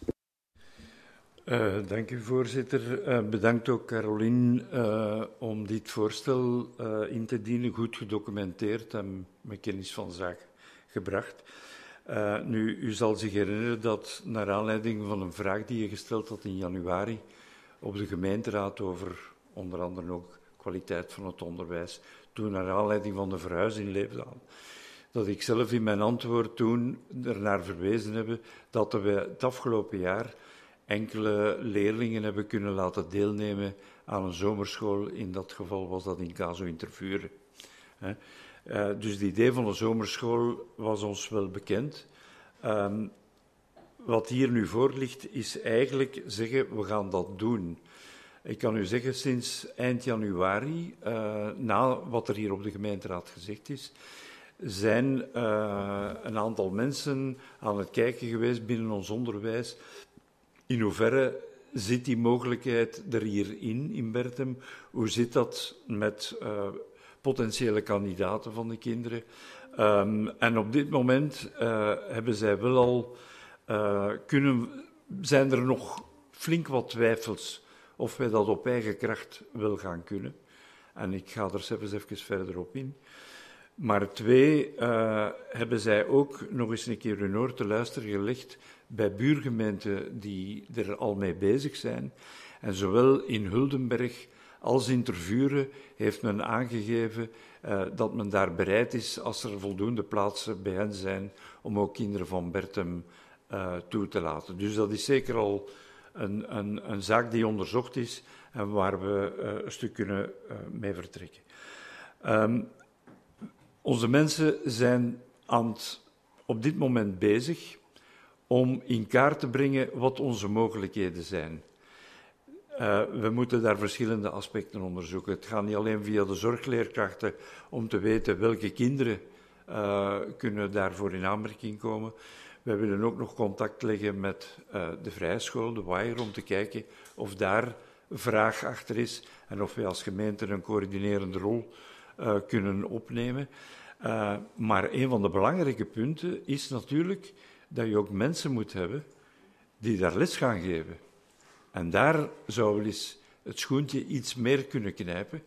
Dank u, voorzitter. Bedankt ook Carolien om dit voorstel in te dienen, goed gedocumenteerd en met kennis van zaak gebracht. Nu, u zal zich herinneren dat naar aanleiding van een vraag die je gesteld had in januari op de gemeenteraad over onder andere ook kwaliteit van het onderwijs, toen naar aanleiding van de verhuizing in Leefdaal, dat ik zelf in mijn antwoord toen ernaar verwezen heb dat we het afgelopen jaar enkele leerlingen hebben kunnen laten deelnemen aan een zomerschool. In dat geval was dat in Caso Intervuren. Dus het idee van een zomerschool was ons wel bekend. Wat hier nu voor ligt, is eigenlijk zeggen, we gaan dat doen. Ik kan u zeggen, sinds eind januari, na wat er hier op de gemeenteraad gezegd is, zijn een aantal mensen aan het kijken geweest binnen ons onderwijs in hoeverre zit die mogelijkheid er hier in Berchem? Hoe zit dat met potentiële kandidaten van de kinderen? En op dit moment hebben zij wel al zijn er nog flink wat twijfels of wij dat op eigen kracht wel gaan kunnen. En ik ga er zelfs even verder op in. Maar 2, hebben zij ook nog eens een keer hun oor te luisteren gelegd bij buurgemeenten die er al mee bezig zijn. En zowel in Huldenberg als in Tervuren heeft men aangegeven dat men daar bereid is, als er voldoende plaatsen bij hen zijn, om ook kinderen van Berchem toe te laten. Dus dat is zeker al een zaak die onderzocht is en waar we een stuk kunnen mee vertrekken. Onze mensen zijn op dit moment bezig om in kaart te brengen wat onze mogelijkheden zijn. We moeten daar verschillende aspecten onderzoeken. Het gaat niet alleen via de zorgleerkrachten om te weten welke kinderen kunnen daarvoor in aanmerking komen. Wij willen ook nog contact leggen met de vrije school, de WAIR, om te kijken of daar vraag achter is en of wij als gemeente een coördinerende rol kunnen opnemen. Maar een van de belangrijke punten is natuurlijk dat je ook mensen moet hebben die daar les gaan geven. En daar zou wel eens het schoentje iets meer kunnen knijpen.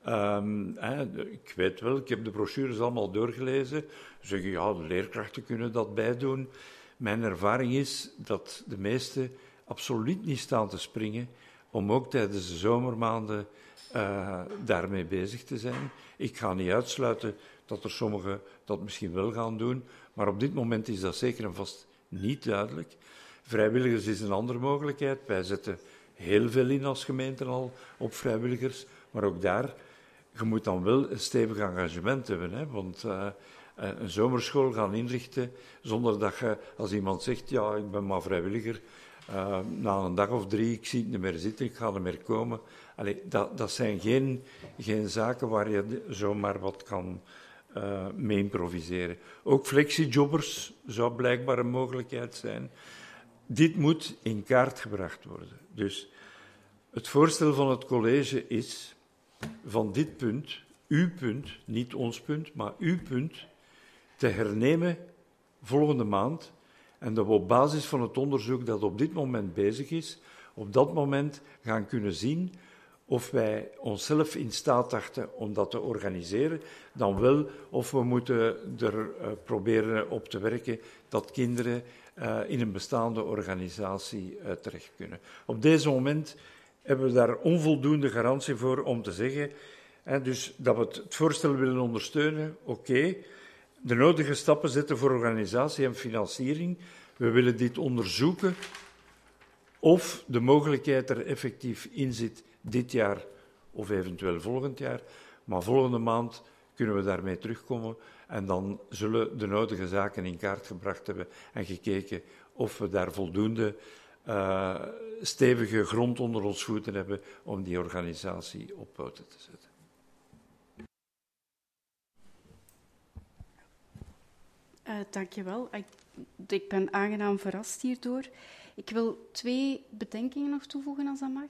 Ik weet wel, ik heb de brochures allemaal doorgelezen. Zeggen, ja, de leerkrachten kunnen dat bijdoen. Mijn ervaring is dat de meesten absoluut niet staan te springen om ook tijdens de zomermaanden daarmee bezig te zijn. Ik ga niet uitsluiten dat er sommigen dat misschien wel gaan doen, maar op dit moment is dat zeker en vast niet duidelijk. Vrijwilligers is een andere mogelijkheid. Wij zetten heel veel in als gemeente al op vrijwilligers, maar ook daar, je moet dan wel een stevig engagement hebben, hè? Want een zomerschool gaan inrichten zonder dat je, als iemand zegt, ja, ik ben maar vrijwilliger, na een dag of 3, ik zie het niet meer zitten, ik ga er meer komen. Allee, dat zijn geen zaken waar je zomaar wat kan mee improviseren. Ook flexiejobbers zou blijkbaar een mogelijkheid zijn. Dit moet in kaart gebracht worden. Dus het voorstel van het college is van dit punt, uw punt, niet ons punt, maar uw punt, te hernemen volgende maand en dat we op basis van het onderzoek dat op dit moment bezig is, op dat moment gaan kunnen zien of wij onszelf in staat achten om dat te organiseren, dan wel of we moeten er proberen op te werken dat kinderen in een bestaande organisatie terecht kunnen. Op deze moment hebben we daar onvoldoende garantie voor om te zeggen, dus dat we het voorstel willen ondersteunen, oké. De nodige stappen zetten voor organisatie en financiering. We willen dit onderzoeken of de mogelijkheid er effectief in zit dit jaar of eventueel volgend jaar. Maar volgende maand kunnen we daarmee terugkomen en dan zullen de nodige zaken in kaart gebracht hebben en gekeken of we daar voldoende stevige grond onder ons voeten hebben om die organisatie op poten te zetten. Dank je wel. Ik ben aangenaam verrast hierdoor. Ik wil 2 bedenkingen nog toevoegen, als dat mag.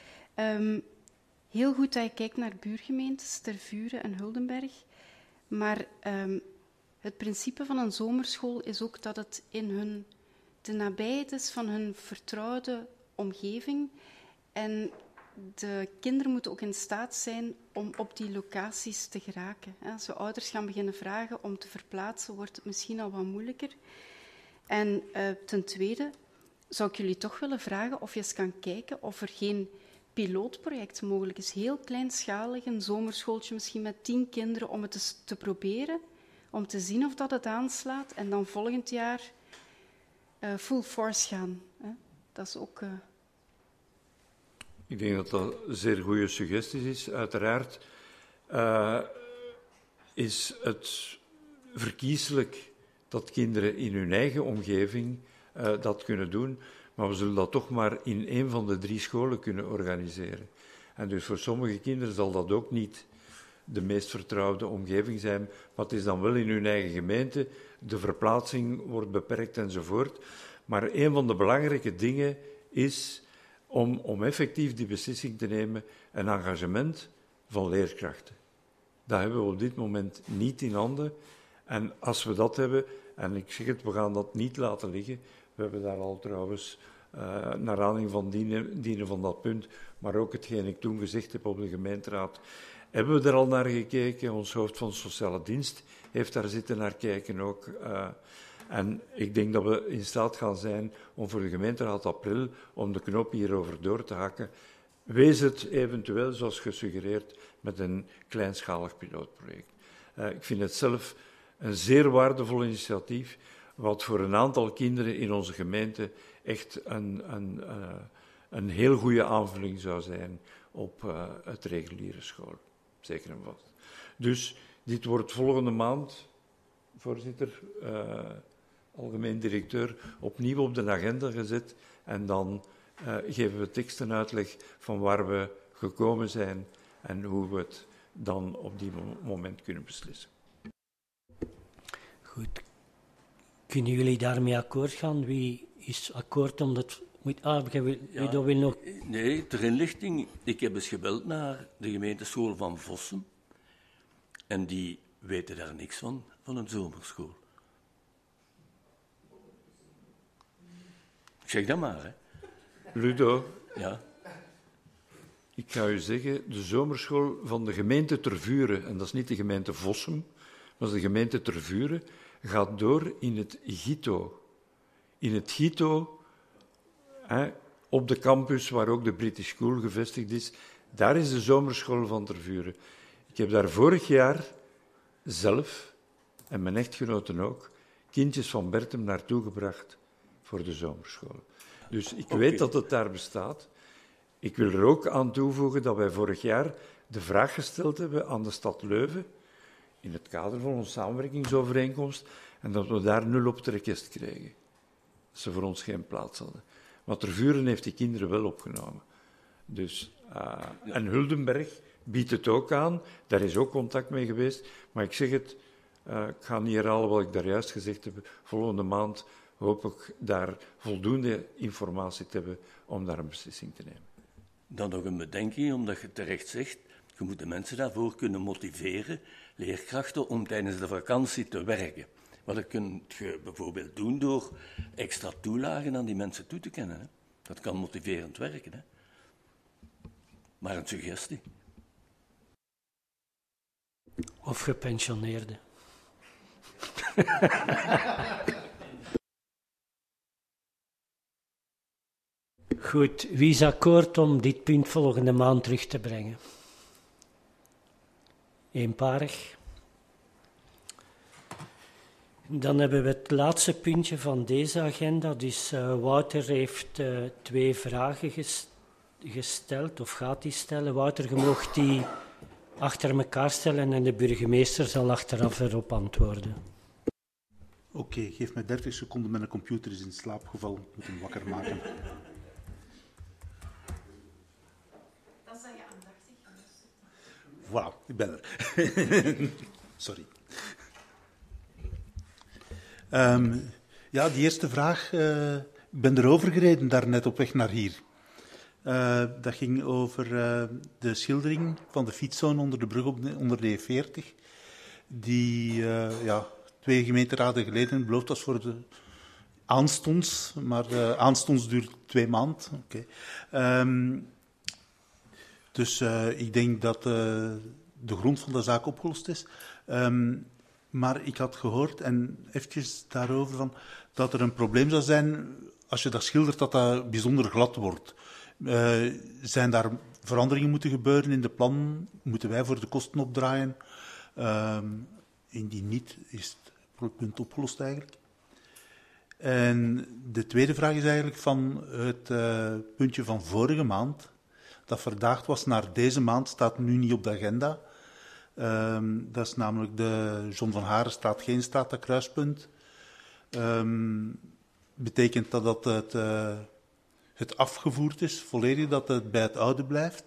Heel goed dat je kijkt naar buurgemeentes, Tervuren en Huldenberg. Maar het principe van een zomerschool is ook dat het in de nabijheid is van hun vertrouwde omgeving. En de kinderen moeten ook in staat zijn om op die locaties te geraken. Als we ouders gaan beginnen vragen om te verplaatsen, wordt het misschien al wat moeilijker. En ten tweede zou ik jullie toch willen vragen of je eens kan kijken of er geen pilootproject mogelijk is. Heel kleinschalig, een zomerschooltje misschien met 10 kinderen, om het eens te proberen, om te zien of dat het aanslaat. En dan volgend jaar full force gaan. Dat is ook... Ik denk dat dat zeer goede suggesties is. Uiteraard is het verkieselijk dat kinderen in hun eigen omgeving dat kunnen doen, maar we zullen dat toch maar in een van de 3 scholen kunnen organiseren. En dus voor sommige kinderen zal dat ook niet de meest vertrouwde omgeving zijn, maar het is dan wel in hun eigen gemeente, de verplaatsing wordt beperkt enzovoort. Maar een van de belangrijke dingen is om effectief die beslissing te nemen, een engagement van leerkrachten. Dat hebben we op dit moment niet in handen. En als we dat hebben, en ik zeg het, we gaan dat niet laten liggen. We hebben daar al trouwens, naar aanleiding van dienen van dat punt, maar ook hetgeen ik toen gezegd heb op de gemeenteraad, hebben we er al naar gekeken. Ons hoofd van sociale dienst heeft daar zitten naar kijken ook. En ik denk dat we in staat gaan zijn om voor de gemeenteraad april, om de knop hierover door te hakken, wees het eventueel, zoals gesuggereerd, met een kleinschalig pilootproject. Ik vind het zelf een zeer waardevol initiatief, wat voor een aantal kinderen in onze gemeente echt een heel goede aanvulling zou zijn op het reguliere school. Zeker en vast. Dus dit wordt volgende maand, voorzitter, algemeen directeur, opnieuw op de agenda gezet en dan geven we tekst en uitleg van waar we gekomen zijn en hoe we het dan op die moment kunnen beslissen. Goed. Kunnen jullie daarmee akkoord gaan? Wie is akkoord om dat... Wie wil nog... Nee, ter inlichting. Ik heb eens gebeld naar de gemeenteschool van Vossen. En die weten daar niks van een zomerschool. Ik zeg dat maar, hè. Ludo, ja. Ik ga u zeggen, de zomerschool van de gemeente Tervuren, en dat is niet de gemeente Vossum, maar de gemeente Tervuren, gaat door in het GITO. In het GITO, op de campus waar ook de British School gevestigd is, daar is de zomerschool van Tervuren. Ik heb daar vorig jaar zelf, en mijn echtgenoten ook, kindjes van Bertem naartoe gebracht voor de zomerschool. Dus ik weet dat het daar bestaat. Ik wil er ook aan toevoegen dat wij vorig jaar de vraag gesteld hebben aan de stad Leuven, in het kader van onze samenwerkingsovereenkomst, en dat we daar 0 op de request kregen. Dat ze voor ons geen plaats hadden. Maar Tervuren heeft die kinderen wel opgenomen. Dus, en Huldenberg biedt het ook aan, daar is ook contact mee geweest, maar ik zeg het, ik ga niet herhalen wat ik daar juist gezegd heb, volgende maand hoop ik daar voldoende informatie te hebben om daar een beslissing te nemen. Dan nog een bedenking, omdat je terecht zegt, je moet de mensen daarvoor kunnen motiveren, leerkrachten, om tijdens de vakantie te werken. Maar dat kun je bijvoorbeeld doen door extra toelagen aan die mensen toe te kennen. Hè. Dat kan motiverend werken. Hè. Maar een suggestie. Of gepensioneerden. Goed, wie is akkoord om dit punt volgende maand terug te brengen? Eenparig. Dan hebben we het laatste puntje van deze agenda. Dus Wouter heeft 2 vragen gesteld, of gaat die stellen. Wouter, je mag die achter elkaar stellen en de burgemeester zal achteraf erop antwoorden. Oké, geef mij 30 seconden, mijn computer is in slaap gevallen. Ik moet hem wakker maken. Dan zijn je aandachtig. Voilà, ik ben er. Sorry. Ja, die eerste vraag. Ik ben erover gereden daarnet op weg naar hier. Dat ging over de schildering van de fietszone onder de brug onder de E40. Die 2 gemeenteraden geleden beloofd was voor de aanstonds. Maar de aanstonds duurt 2 maanden. Okay. Dus ik denk dat de grond van de zaak opgelost is. Maar ik had gehoord, en eventjes daarover, van, dat er een probleem zou zijn als je dat schildert, dat dat bijzonder glad wordt. Zijn daar veranderingen moeten gebeuren in de plan? Moeten wij voor de kosten opdraaien? Indien niet, is het punt opgelost eigenlijk. En de tweede vraag is eigenlijk van het puntje van vorige maand, dat verdaagd was naar deze maand, staat nu niet op de agenda. Dat is namelijk de John van Harenstraat, Geenstraat, dat kruispunt. Betekent dat het afgevoerd is, volledig, dat het bij het oude blijft.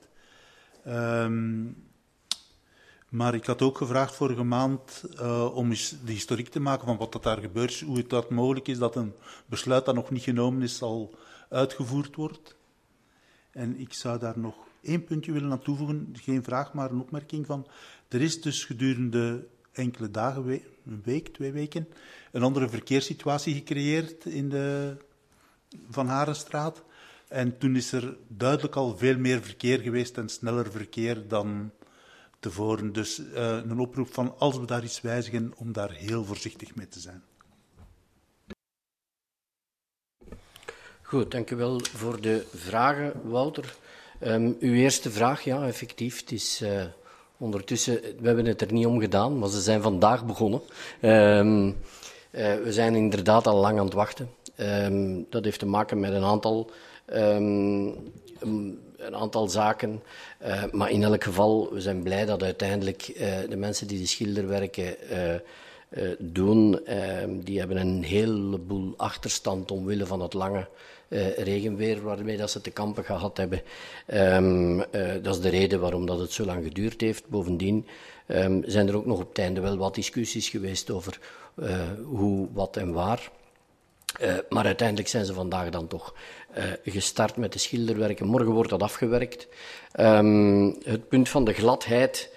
Maar ik had ook gevraagd vorige maand om eens de historiek te maken van wat dat daar gebeurt, hoe het dat mogelijk is dat een besluit dat nog niet genomen is al uitgevoerd wordt. En ik zou daar nog 1 puntje willen aan toevoegen, geen vraag, maar een opmerking van. Er is dus gedurende enkele dagen, een week, 2 weken, een andere verkeerssituatie gecreëerd in de Van Harenstraat. En toen is er duidelijk al veel meer verkeer geweest en sneller verkeer dan tevoren. Dus een oproep van als we daar iets wijzigen, om daar heel voorzichtig mee te zijn. Goed, dank u wel voor de vragen, Wouter. Uw eerste vraag, ja, effectief. Het is ondertussen, we hebben het er niet om gedaan, maar ze zijn vandaag begonnen. We zijn inderdaad al lang aan het wachten. Dat heeft te maken met een aantal zaken. Maar in elk geval, we zijn blij dat uiteindelijk de mensen die de schilderwerken doen, die hebben een heleboel achterstand omwille van het lange regenweer waarmee dat ze te kampen gehad hebben. Dat is de reden waarom dat het zo lang geduurd heeft. Bovendien zijn er ook nog op het einde wel wat discussies geweest over hoe, wat en waar. Maar uiteindelijk zijn ze vandaag dan toch gestart met de schilderwerken. Morgen wordt dat afgewerkt. Het punt van de gladheid,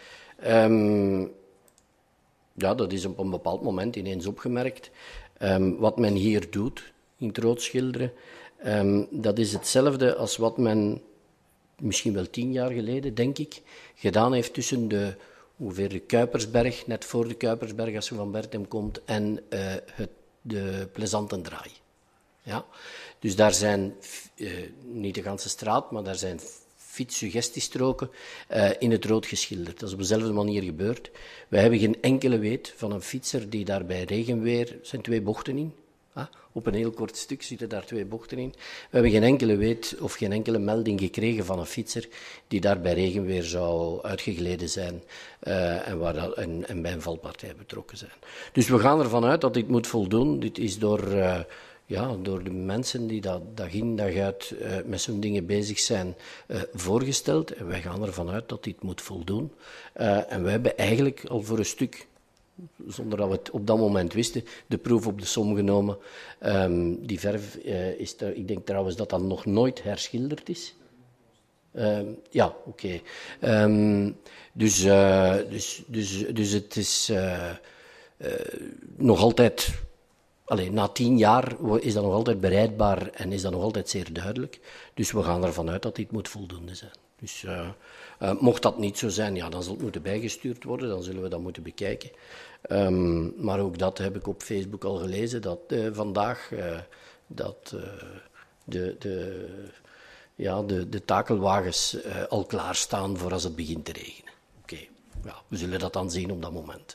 ja, dat is op een bepaald moment ineens opgemerkt. Wat men hier doet, in het rood schilderen, dat is hetzelfde als wat men misschien wel 10 jaar geleden, denk ik, gedaan heeft tussen de Kuipersberg, net voor de Kuipersberg als je van Berthem komt, en de Plezantendraai. Ja? Dus daar zijn, niet de ganse straat, maar daar zijn fietssuggestiestroken in het rood geschilderd. Dat is op dezelfde manier gebeurd. Wij hebben geen enkele weet van een fietser die daar bij regenweer, er zijn 2 bochten in, op een heel kort stuk zitten daar 2 bochten in. We hebben geen enkele weet of geen enkele melding gekregen van een fietser die daar bij regenweer zou uitgegleden zijn en bij een valpartij betrokken zijn. Dus we gaan ervan uit dat dit moet voldoen. Dit is door de mensen die dag in dag uit met zo'n dingen bezig zijn voorgesteld. En wij gaan ervan uit dat dit moet voldoen. En we hebben eigenlijk al voor een stuk, zonder dat we het op dat moment wisten, de proef op de som genomen. Die verf is er, ik denk trouwens dat dat nog nooit herschilderd is. Ja, oké. Dus het is nog altijd, na 10 jaar is dat nog altijd bereidbaar en is dat nog altijd zeer duidelijk. Dus we gaan ervan uit dat dit moet voldoende zijn. Dus mocht dat niet zo zijn, ja, dan zal het moeten bijgestuurd worden, dan zullen we dat moeten bekijken. Maar ook dat heb ik op Facebook al gelezen, dat vandaag de takelwagens al klaarstaan voor als het begint te regenen. Oké, ja, we zullen dat dan zien op dat moment.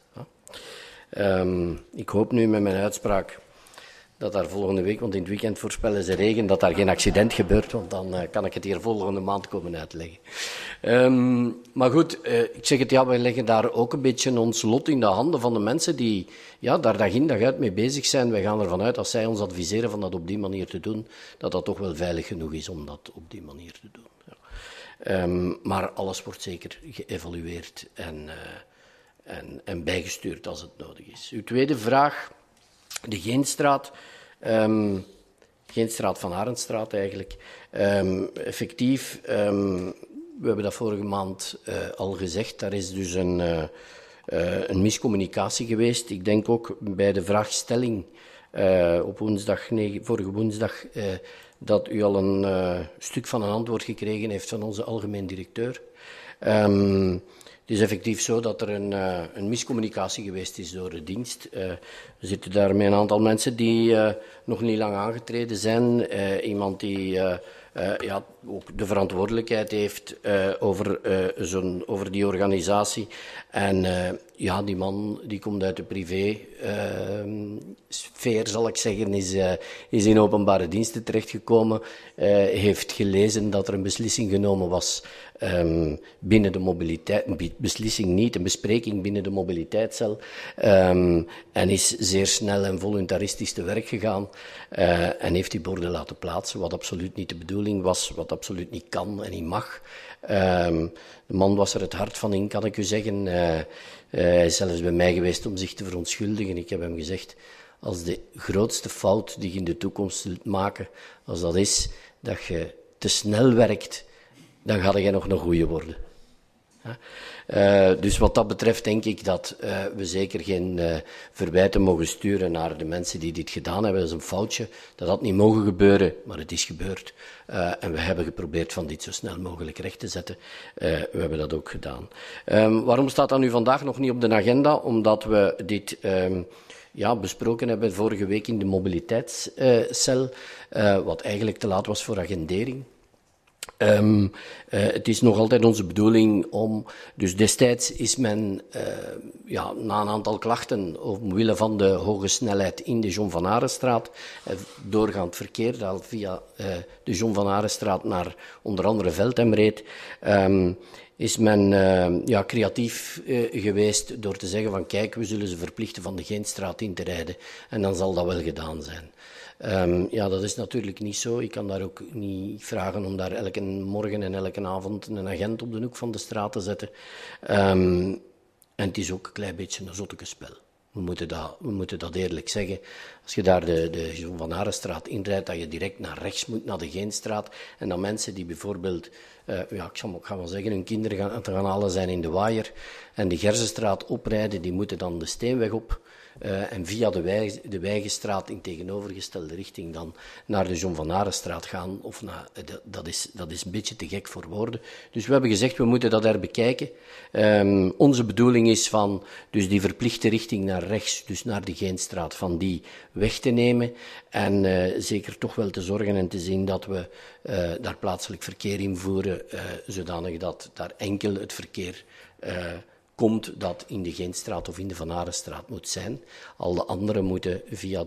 Ik hoop nu met mijn uitspraak dat daar volgende week, want in het weekend voorspellen ze regen, dat daar geen accident gebeurt, want dan kan ik het hier volgende maand komen uitleggen. Maar goed, ik zeg het, ja, wij leggen daar ook een beetje ons lot in de handen van de mensen die daar dag in dag uit mee bezig zijn. Wij gaan ervan uit, als zij ons adviseren van dat op die manier te doen, dat dat toch wel veilig genoeg is om dat op die manier te doen. Ja. Maar alles wordt zeker geëvalueerd en bijgestuurd als het nodig is. Uw tweede vraag, de Geenstraat. Geenstraat van Arendstraat eigenlijk. Effectief, we hebben dat vorige maand al gezegd, daar is dus een miscommunicatie geweest. Ik denk ook bij de vraagstelling op vorige woensdag dat u al een stuk van een antwoord gekregen heeft van onze algemeen directeur. Het is effectief zo dat er een miscommunicatie geweest is door de dienst. We zitten daar met een aantal mensen die nog niet lang aangetreden zijn. Iemand die ook de verantwoordelijkheid heeft over die organisatie. En die man die komt uit de privé-sfeer, zal ik zeggen, is in openbare diensten terechtgekomen. Heeft gelezen dat er een beslissing genomen was binnen de mobiliteit, een beslissing niet, een bespreking binnen de mobiliteitscel, en is zeer snel en voluntaristisch te werk gegaan en heeft die borden laten plaatsen, wat absoluut niet de bedoeling was, wat absoluut niet kan en niet mag. De man was er het hart van in, kan ik u zeggen. Hij is zelfs bij mij geweest om zich te verontschuldigen. Ik heb hem gezegd, als de grootste fout die je in de toekomst zult maken, als dat is dat je te snel werkt, dan ga je nog een goeie worden. Dus wat dat betreft denk ik dat we zeker geen verwijten mogen sturen naar de mensen die dit gedaan hebben. Dat is een foutje. Dat had niet mogen gebeuren, maar het is gebeurd. En we hebben geprobeerd van dit zo snel mogelijk recht te zetten. We hebben dat ook gedaan. Waarom staat dat nu vandaag nog niet op de agenda? Omdat we dit besproken hebben vorige week in de mobiliteitscel, wat eigenlijk te laat was voor agendering. Het is nog altijd onze bedoeling om... Dus destijds is men na een aantal klachten omwille van de hoge snelheid in de John van Arenstraat, doorgaand verkeer dat via de John van Arenstraat naar onder andere Veldhem reed, is men creatief geweest door te zeggen van kijk, we zullen ze verplichten van de Geenstraat in te rijden en dan zal dat wel gedaan zijn. Dat is natuurlijk niet zo. Ik kan daar ook niet vragen om daar elke morgen en elke avond een agent op de hoek van de straat te zetten. En het is ook een klein beetje een zottekespel. We moeten dat eerlijk zeggen. Als je daar de John van Arenstraat inrijdt, dat je direct naar rechts moet, naar de Geenstraat. En dan mensen die bijvoorbeeld, ik ga wel zeggen, hun kinderen gaan halen zijn in de Waaier en de Gerzenstraat oprijden, die moeten dan de Steenweg op. En via de Weigenstraat in tegenovergestelde richting dan naar de John van Arenstraat gaan. Dat is een beetje te gek voor woorden. Dus we hebben gezegd, we moeten dat herbekijken. Onze bedoeling is van dus die verplichte richting naar rechts, dus naar de Geenstraat, van die weg te nemen. En zeker toch wel te zorgen en te zien dat we daar plaatselijk verkeer invoeren, zodanig dat daar enkel het verkeer komt dat in de Geenstraat of in de Van Arenstraat moet zijn. Al de anderen moeten via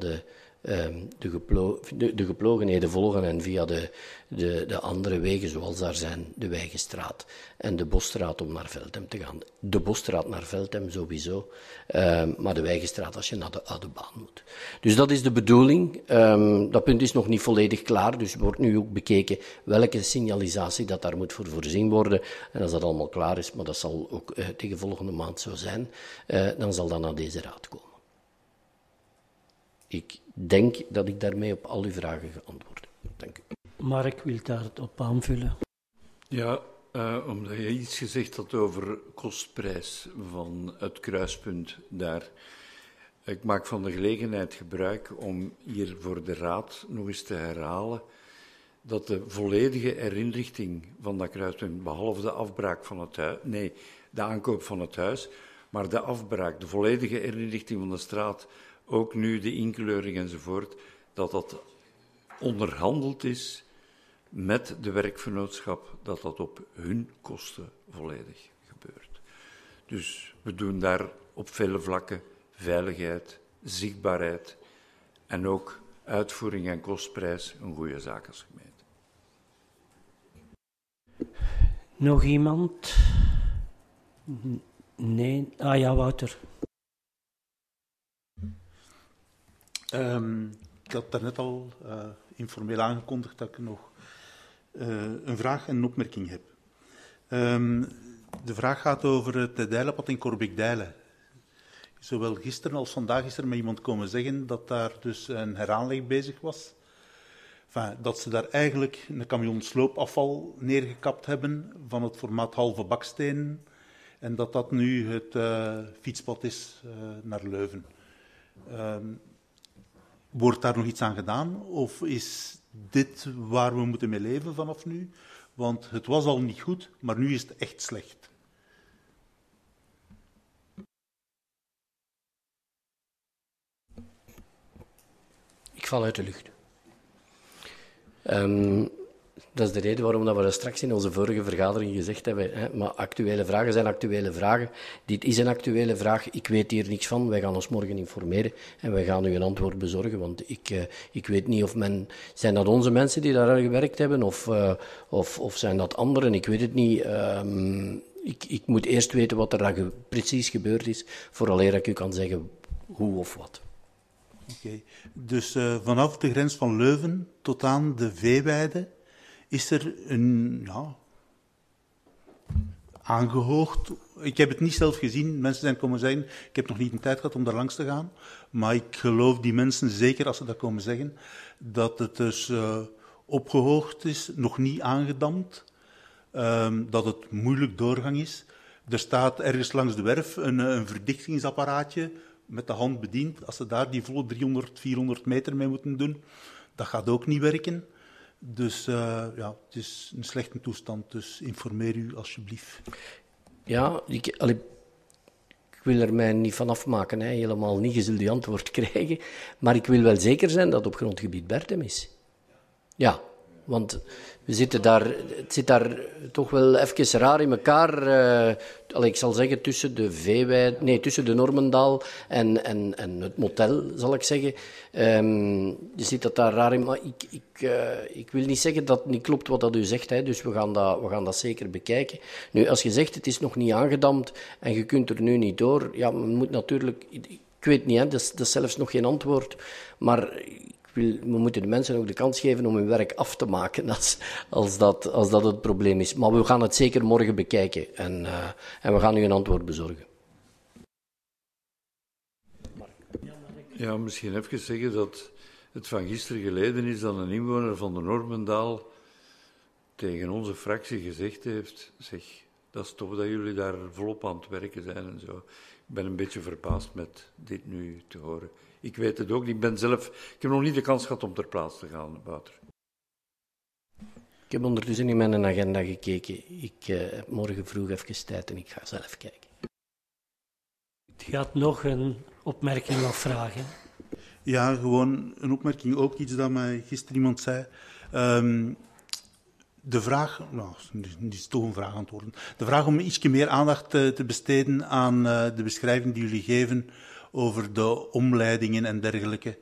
de geplogenheden volgen en via de andere wegen, zoals daar zijn, de Weigenstraat en de Bosstraat om naar Veldhem te gaan. De Bosstraat naar Veldhem sowieso, maar de Weigenstraat als je naar de oude baan moet. Dus dat is de bedoeling. Dat punt is nog niet volledig klaar, dus wordt nu ook bekeken welke signalisatie dat daar moet voor voorzien worden. En als dat allemaal klaar is, maar dat zal ook tegen volgende maand zo zijn, dan zal dat naar deze raad komen. Ik denk dat ik daarmee op al uw vragen geantwoord heb. Dank u. Mark wil daarop aanvullen. Ja, omdat je iets gezegd had over kostprijs van het kruispunt daar. Ik maak van de gelegenheid gebruik om hier voor de Raad nog eens te herhalen dat de volledige herinrichting van dat kruispunt, behalve de afbraak van het huis, nee, de aankoop van het huis, maar de afbraak, de volledige herinrichting van de straat, ook nu de inkleuring enzovoort, dat onderhandeld is met de werkvernootschap, dat op hun kosten volledig gebeurt. Dus we doen daar op vele vlakken veiligheid, zichtbaarheid en ook uitvoering en kostprijs een goede zaak als gemeente. Nog iemand? Nee? Ah ja, Wouter. Ik had daarnet al informeel aangekondigd dat ik nog een vraag en een opmerking heb. De vraag gaat over het Dijlenpad in Corbeek-Dijlen. Zowel gisteren als vandaag is er met iemand komen zeggen dat daar dus een heraanleg bezig was. Enfin, dat ze daar eigenlijk een camion sloopafval neergekapt hebben van het formaat halve bakstenen en dat dat nu het fietspad is naar Leuven. Wordt daar nog iets aan gedaan of is dit waar we moeten mee leven vanaf nu? Want het was al niet goed, maar nu is het echt slecht. Ik val uit de lucht. Dat is de reden waarom we dat straks in onze vorige vergadering gezegd hebben. Maar actuele vragen zijn actuele vragen. Dit is een actuele vraag. Ik weet hier niks van. Wij gaan ons morgen informeren en wij gaan u een antwoord bezorgen. Want ik weet niet of zijn dat onze mensen die daar gewerkt hebben of zijn dat anderen. Ik weet het niet. Ik moet eerst weten wat er precies gebeurd is, vooraleer ik u kan zeggen hoe of wat. Oké. Dus vanaf de grens van Leuven tot aan de Veeweide is er aangehoogd. Ik heb het niet zelf gezien. Mensen zijn komen zeggen, ik heb nog niet de tijd gehad om daar langs te gaan. Maar ik geloof die mensen zeker als ze dat komen zeggen, dat het dus opgehoogd is, nog niet aangedamd, dat het moeilijk doorgang is. Er staat ergens langs de werf een verdichtingsapparaatje met de hand bediend. Als ze daar die volle 300, 400 meter mee moeten doen, dat gaat ook niet werken. Dus ja, het is een slechte toestand, dus informeer u alsjeblieft. Ja, ik wil er mij niet van afmaken, hè. Helemaal niet, je zult die antwoord krijgen. Maar ik wil wel zeker zijn dat het op grondgebied Bertem is. Ja, want we zitten daar, het zit daar toch wel even raar in elkaar. Ik zal zeggen tussen de tussen de Normendaal en het motel, zal ik zeggen. Je zit dat daar raar in, maar ik wil niet zeggen dat het niet klopt wat dat u zegt, hè, dus we gaan dat zeker bekijken. Nu, als je zegt het is nog niet aangedamd en je kunt er nu niet door, ja, men moet natuurlijk, ik weet niet, hè, dat is zelfs nog geen antwoord, maar we moeten de mensen ook de kans geven om hun werk af te maken als dat het probleem is. Maar we gaan het zeker morgen bekijken en we gaan u een antwoord bezorgen. Ja, misschien even zeggen dat het van gisteren geleden is dat een inwoner van de Normendaal tegen onze fractie gezegd heeft, zeg, dat is tof dat jullie daar volop aan het werken zijn en zo. Ik ben een beetje verbaasd met dit nu te horen. Ik weet het ook niet. Ik heb nog niet de kans gehad om ter plaatse te gaan, Wouter. Ik heb ondertussen in mijn agenda gekeken. Ik heb morgen vroeg even tijd en ik ga zelf kijken. Je had nog een opmerking of vraag, hè? Ja, gewoon een opmerking, ook iets dat mij gisteren iemand zei. De vraag, nou, die is toch een vraag antwoorden. De vraag om ietsje meer aandacht te besteden aan de beschrijving die jullie geven over de omleidingen en dergelijke.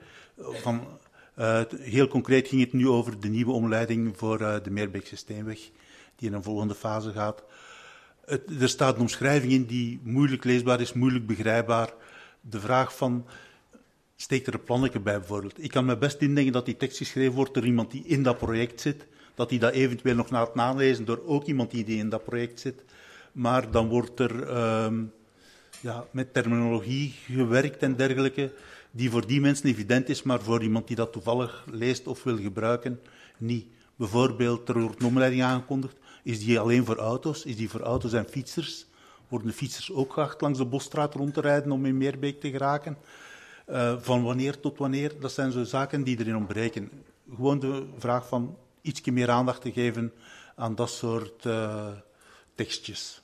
Heel concreet ging het nu over de nieuwe omleiding voor de Meerbeekse Steenweg, die in een volgende fase gaat. Er staat een omschrijving in die moeilijk leesbaar is, moeilijk begrijpbaar. De vraag van, steekt er een plannetje bij bijvoorbeeld? Ik kan me best indenken dat die tekst geschreven wordt door iemand die in dat project zit, dat hij dat eventueel nog laat nalezen door ook iemand die in dat project zit. Maar dan wordt er met terminologie gewerkt en dergelijke, die voor die mensen evident is, maar voor iemand die dat toevallig leest of wil gebruiken, niet. Bijvoorbeeld, er wordt een omleiding aangekondigd. Is die alleen voor auto's? Is die voor auto's en fietsers? Worden de fietsers ook geacht langs de Bosstraat rond te rijden om in Meerbeek te geraken? Van wanneer tot wanneer? Dat zijn zo zaken die erin ontbreken. Gewoon de vraag van ietsje meer aandacht te geven aan dat soort tekstjes.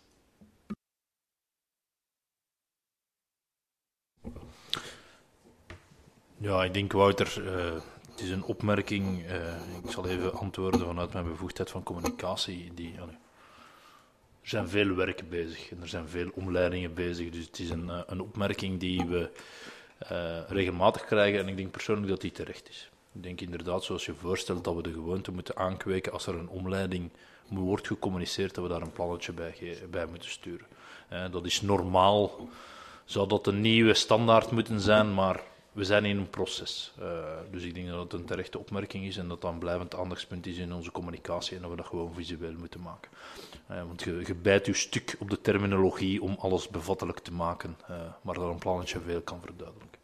Ja, ik denk, Wouter, het is een opmerking. Ik zal even antwoorden vanuit mijn bevoegdheid van communicatie. Er zijn veel werken bezig en er zijn veel omleidingen bezig. Dus het is een opmerking die we regelmatig krijgen en ik denk persoonlijk dat die terecht is. Ik denk inderdaad, zoals je voorstelt, dat we de gewoonte moeten aankweken als er een omleiding wordt gecommuniceerd, dat we daar een plannetje bij moeten sturen. Dat is normaal. Zou dat een nieuwe standaard moeten zijn, maar we zijn in een proces. Dus ik denk dat het een terechte opmerking is en dat dat een blijvend aandachtspunt is in onze communicatie en dat we dat gewoon visueel moeten maken. Want je bijt je stuk op de terminologie om alles bevattelijk te maken, maar dat een plannetje veel kan verduidelijken.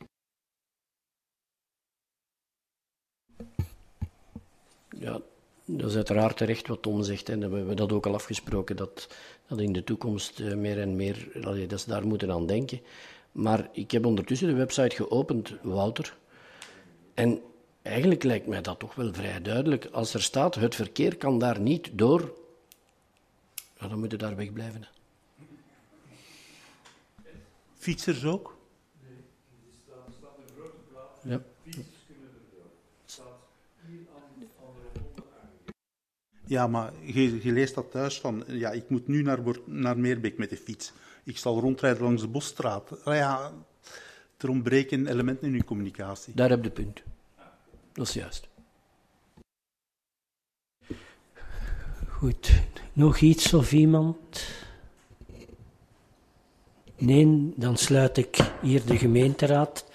Ja, dat is uiteraard terecht wat Tom zegt. En we hebben dat ook al afgesproken, dat in de toekomst meer en meer, dat ze daar moeten aan denken. Maar ik heb ondertussen de website geopend, Wouter. En eigenlijk lijkt mij dat toch wel vrij duidelijk. Als er staat, het verkeer kan daar niet door, ja, dan moet je daar wegblijven. Hè. Fietsers ook? Nee, er staat een grote plaats. Ja. Fietsers kunnen erdoor. Het staat hier aan de rotonde aangegeven. Ja, maar je leest dat thuis van, ja, ik moet nu naar Meerbeek met de fiets. Ik zal rondrijden langs de Bosstraat. Ja, er ontbreken elementen in uw communicatie. Daar heb je punt. Dat is juist. Goed. Nog iets of iemand? Nee, dan sluit ik hier de gemeenteraad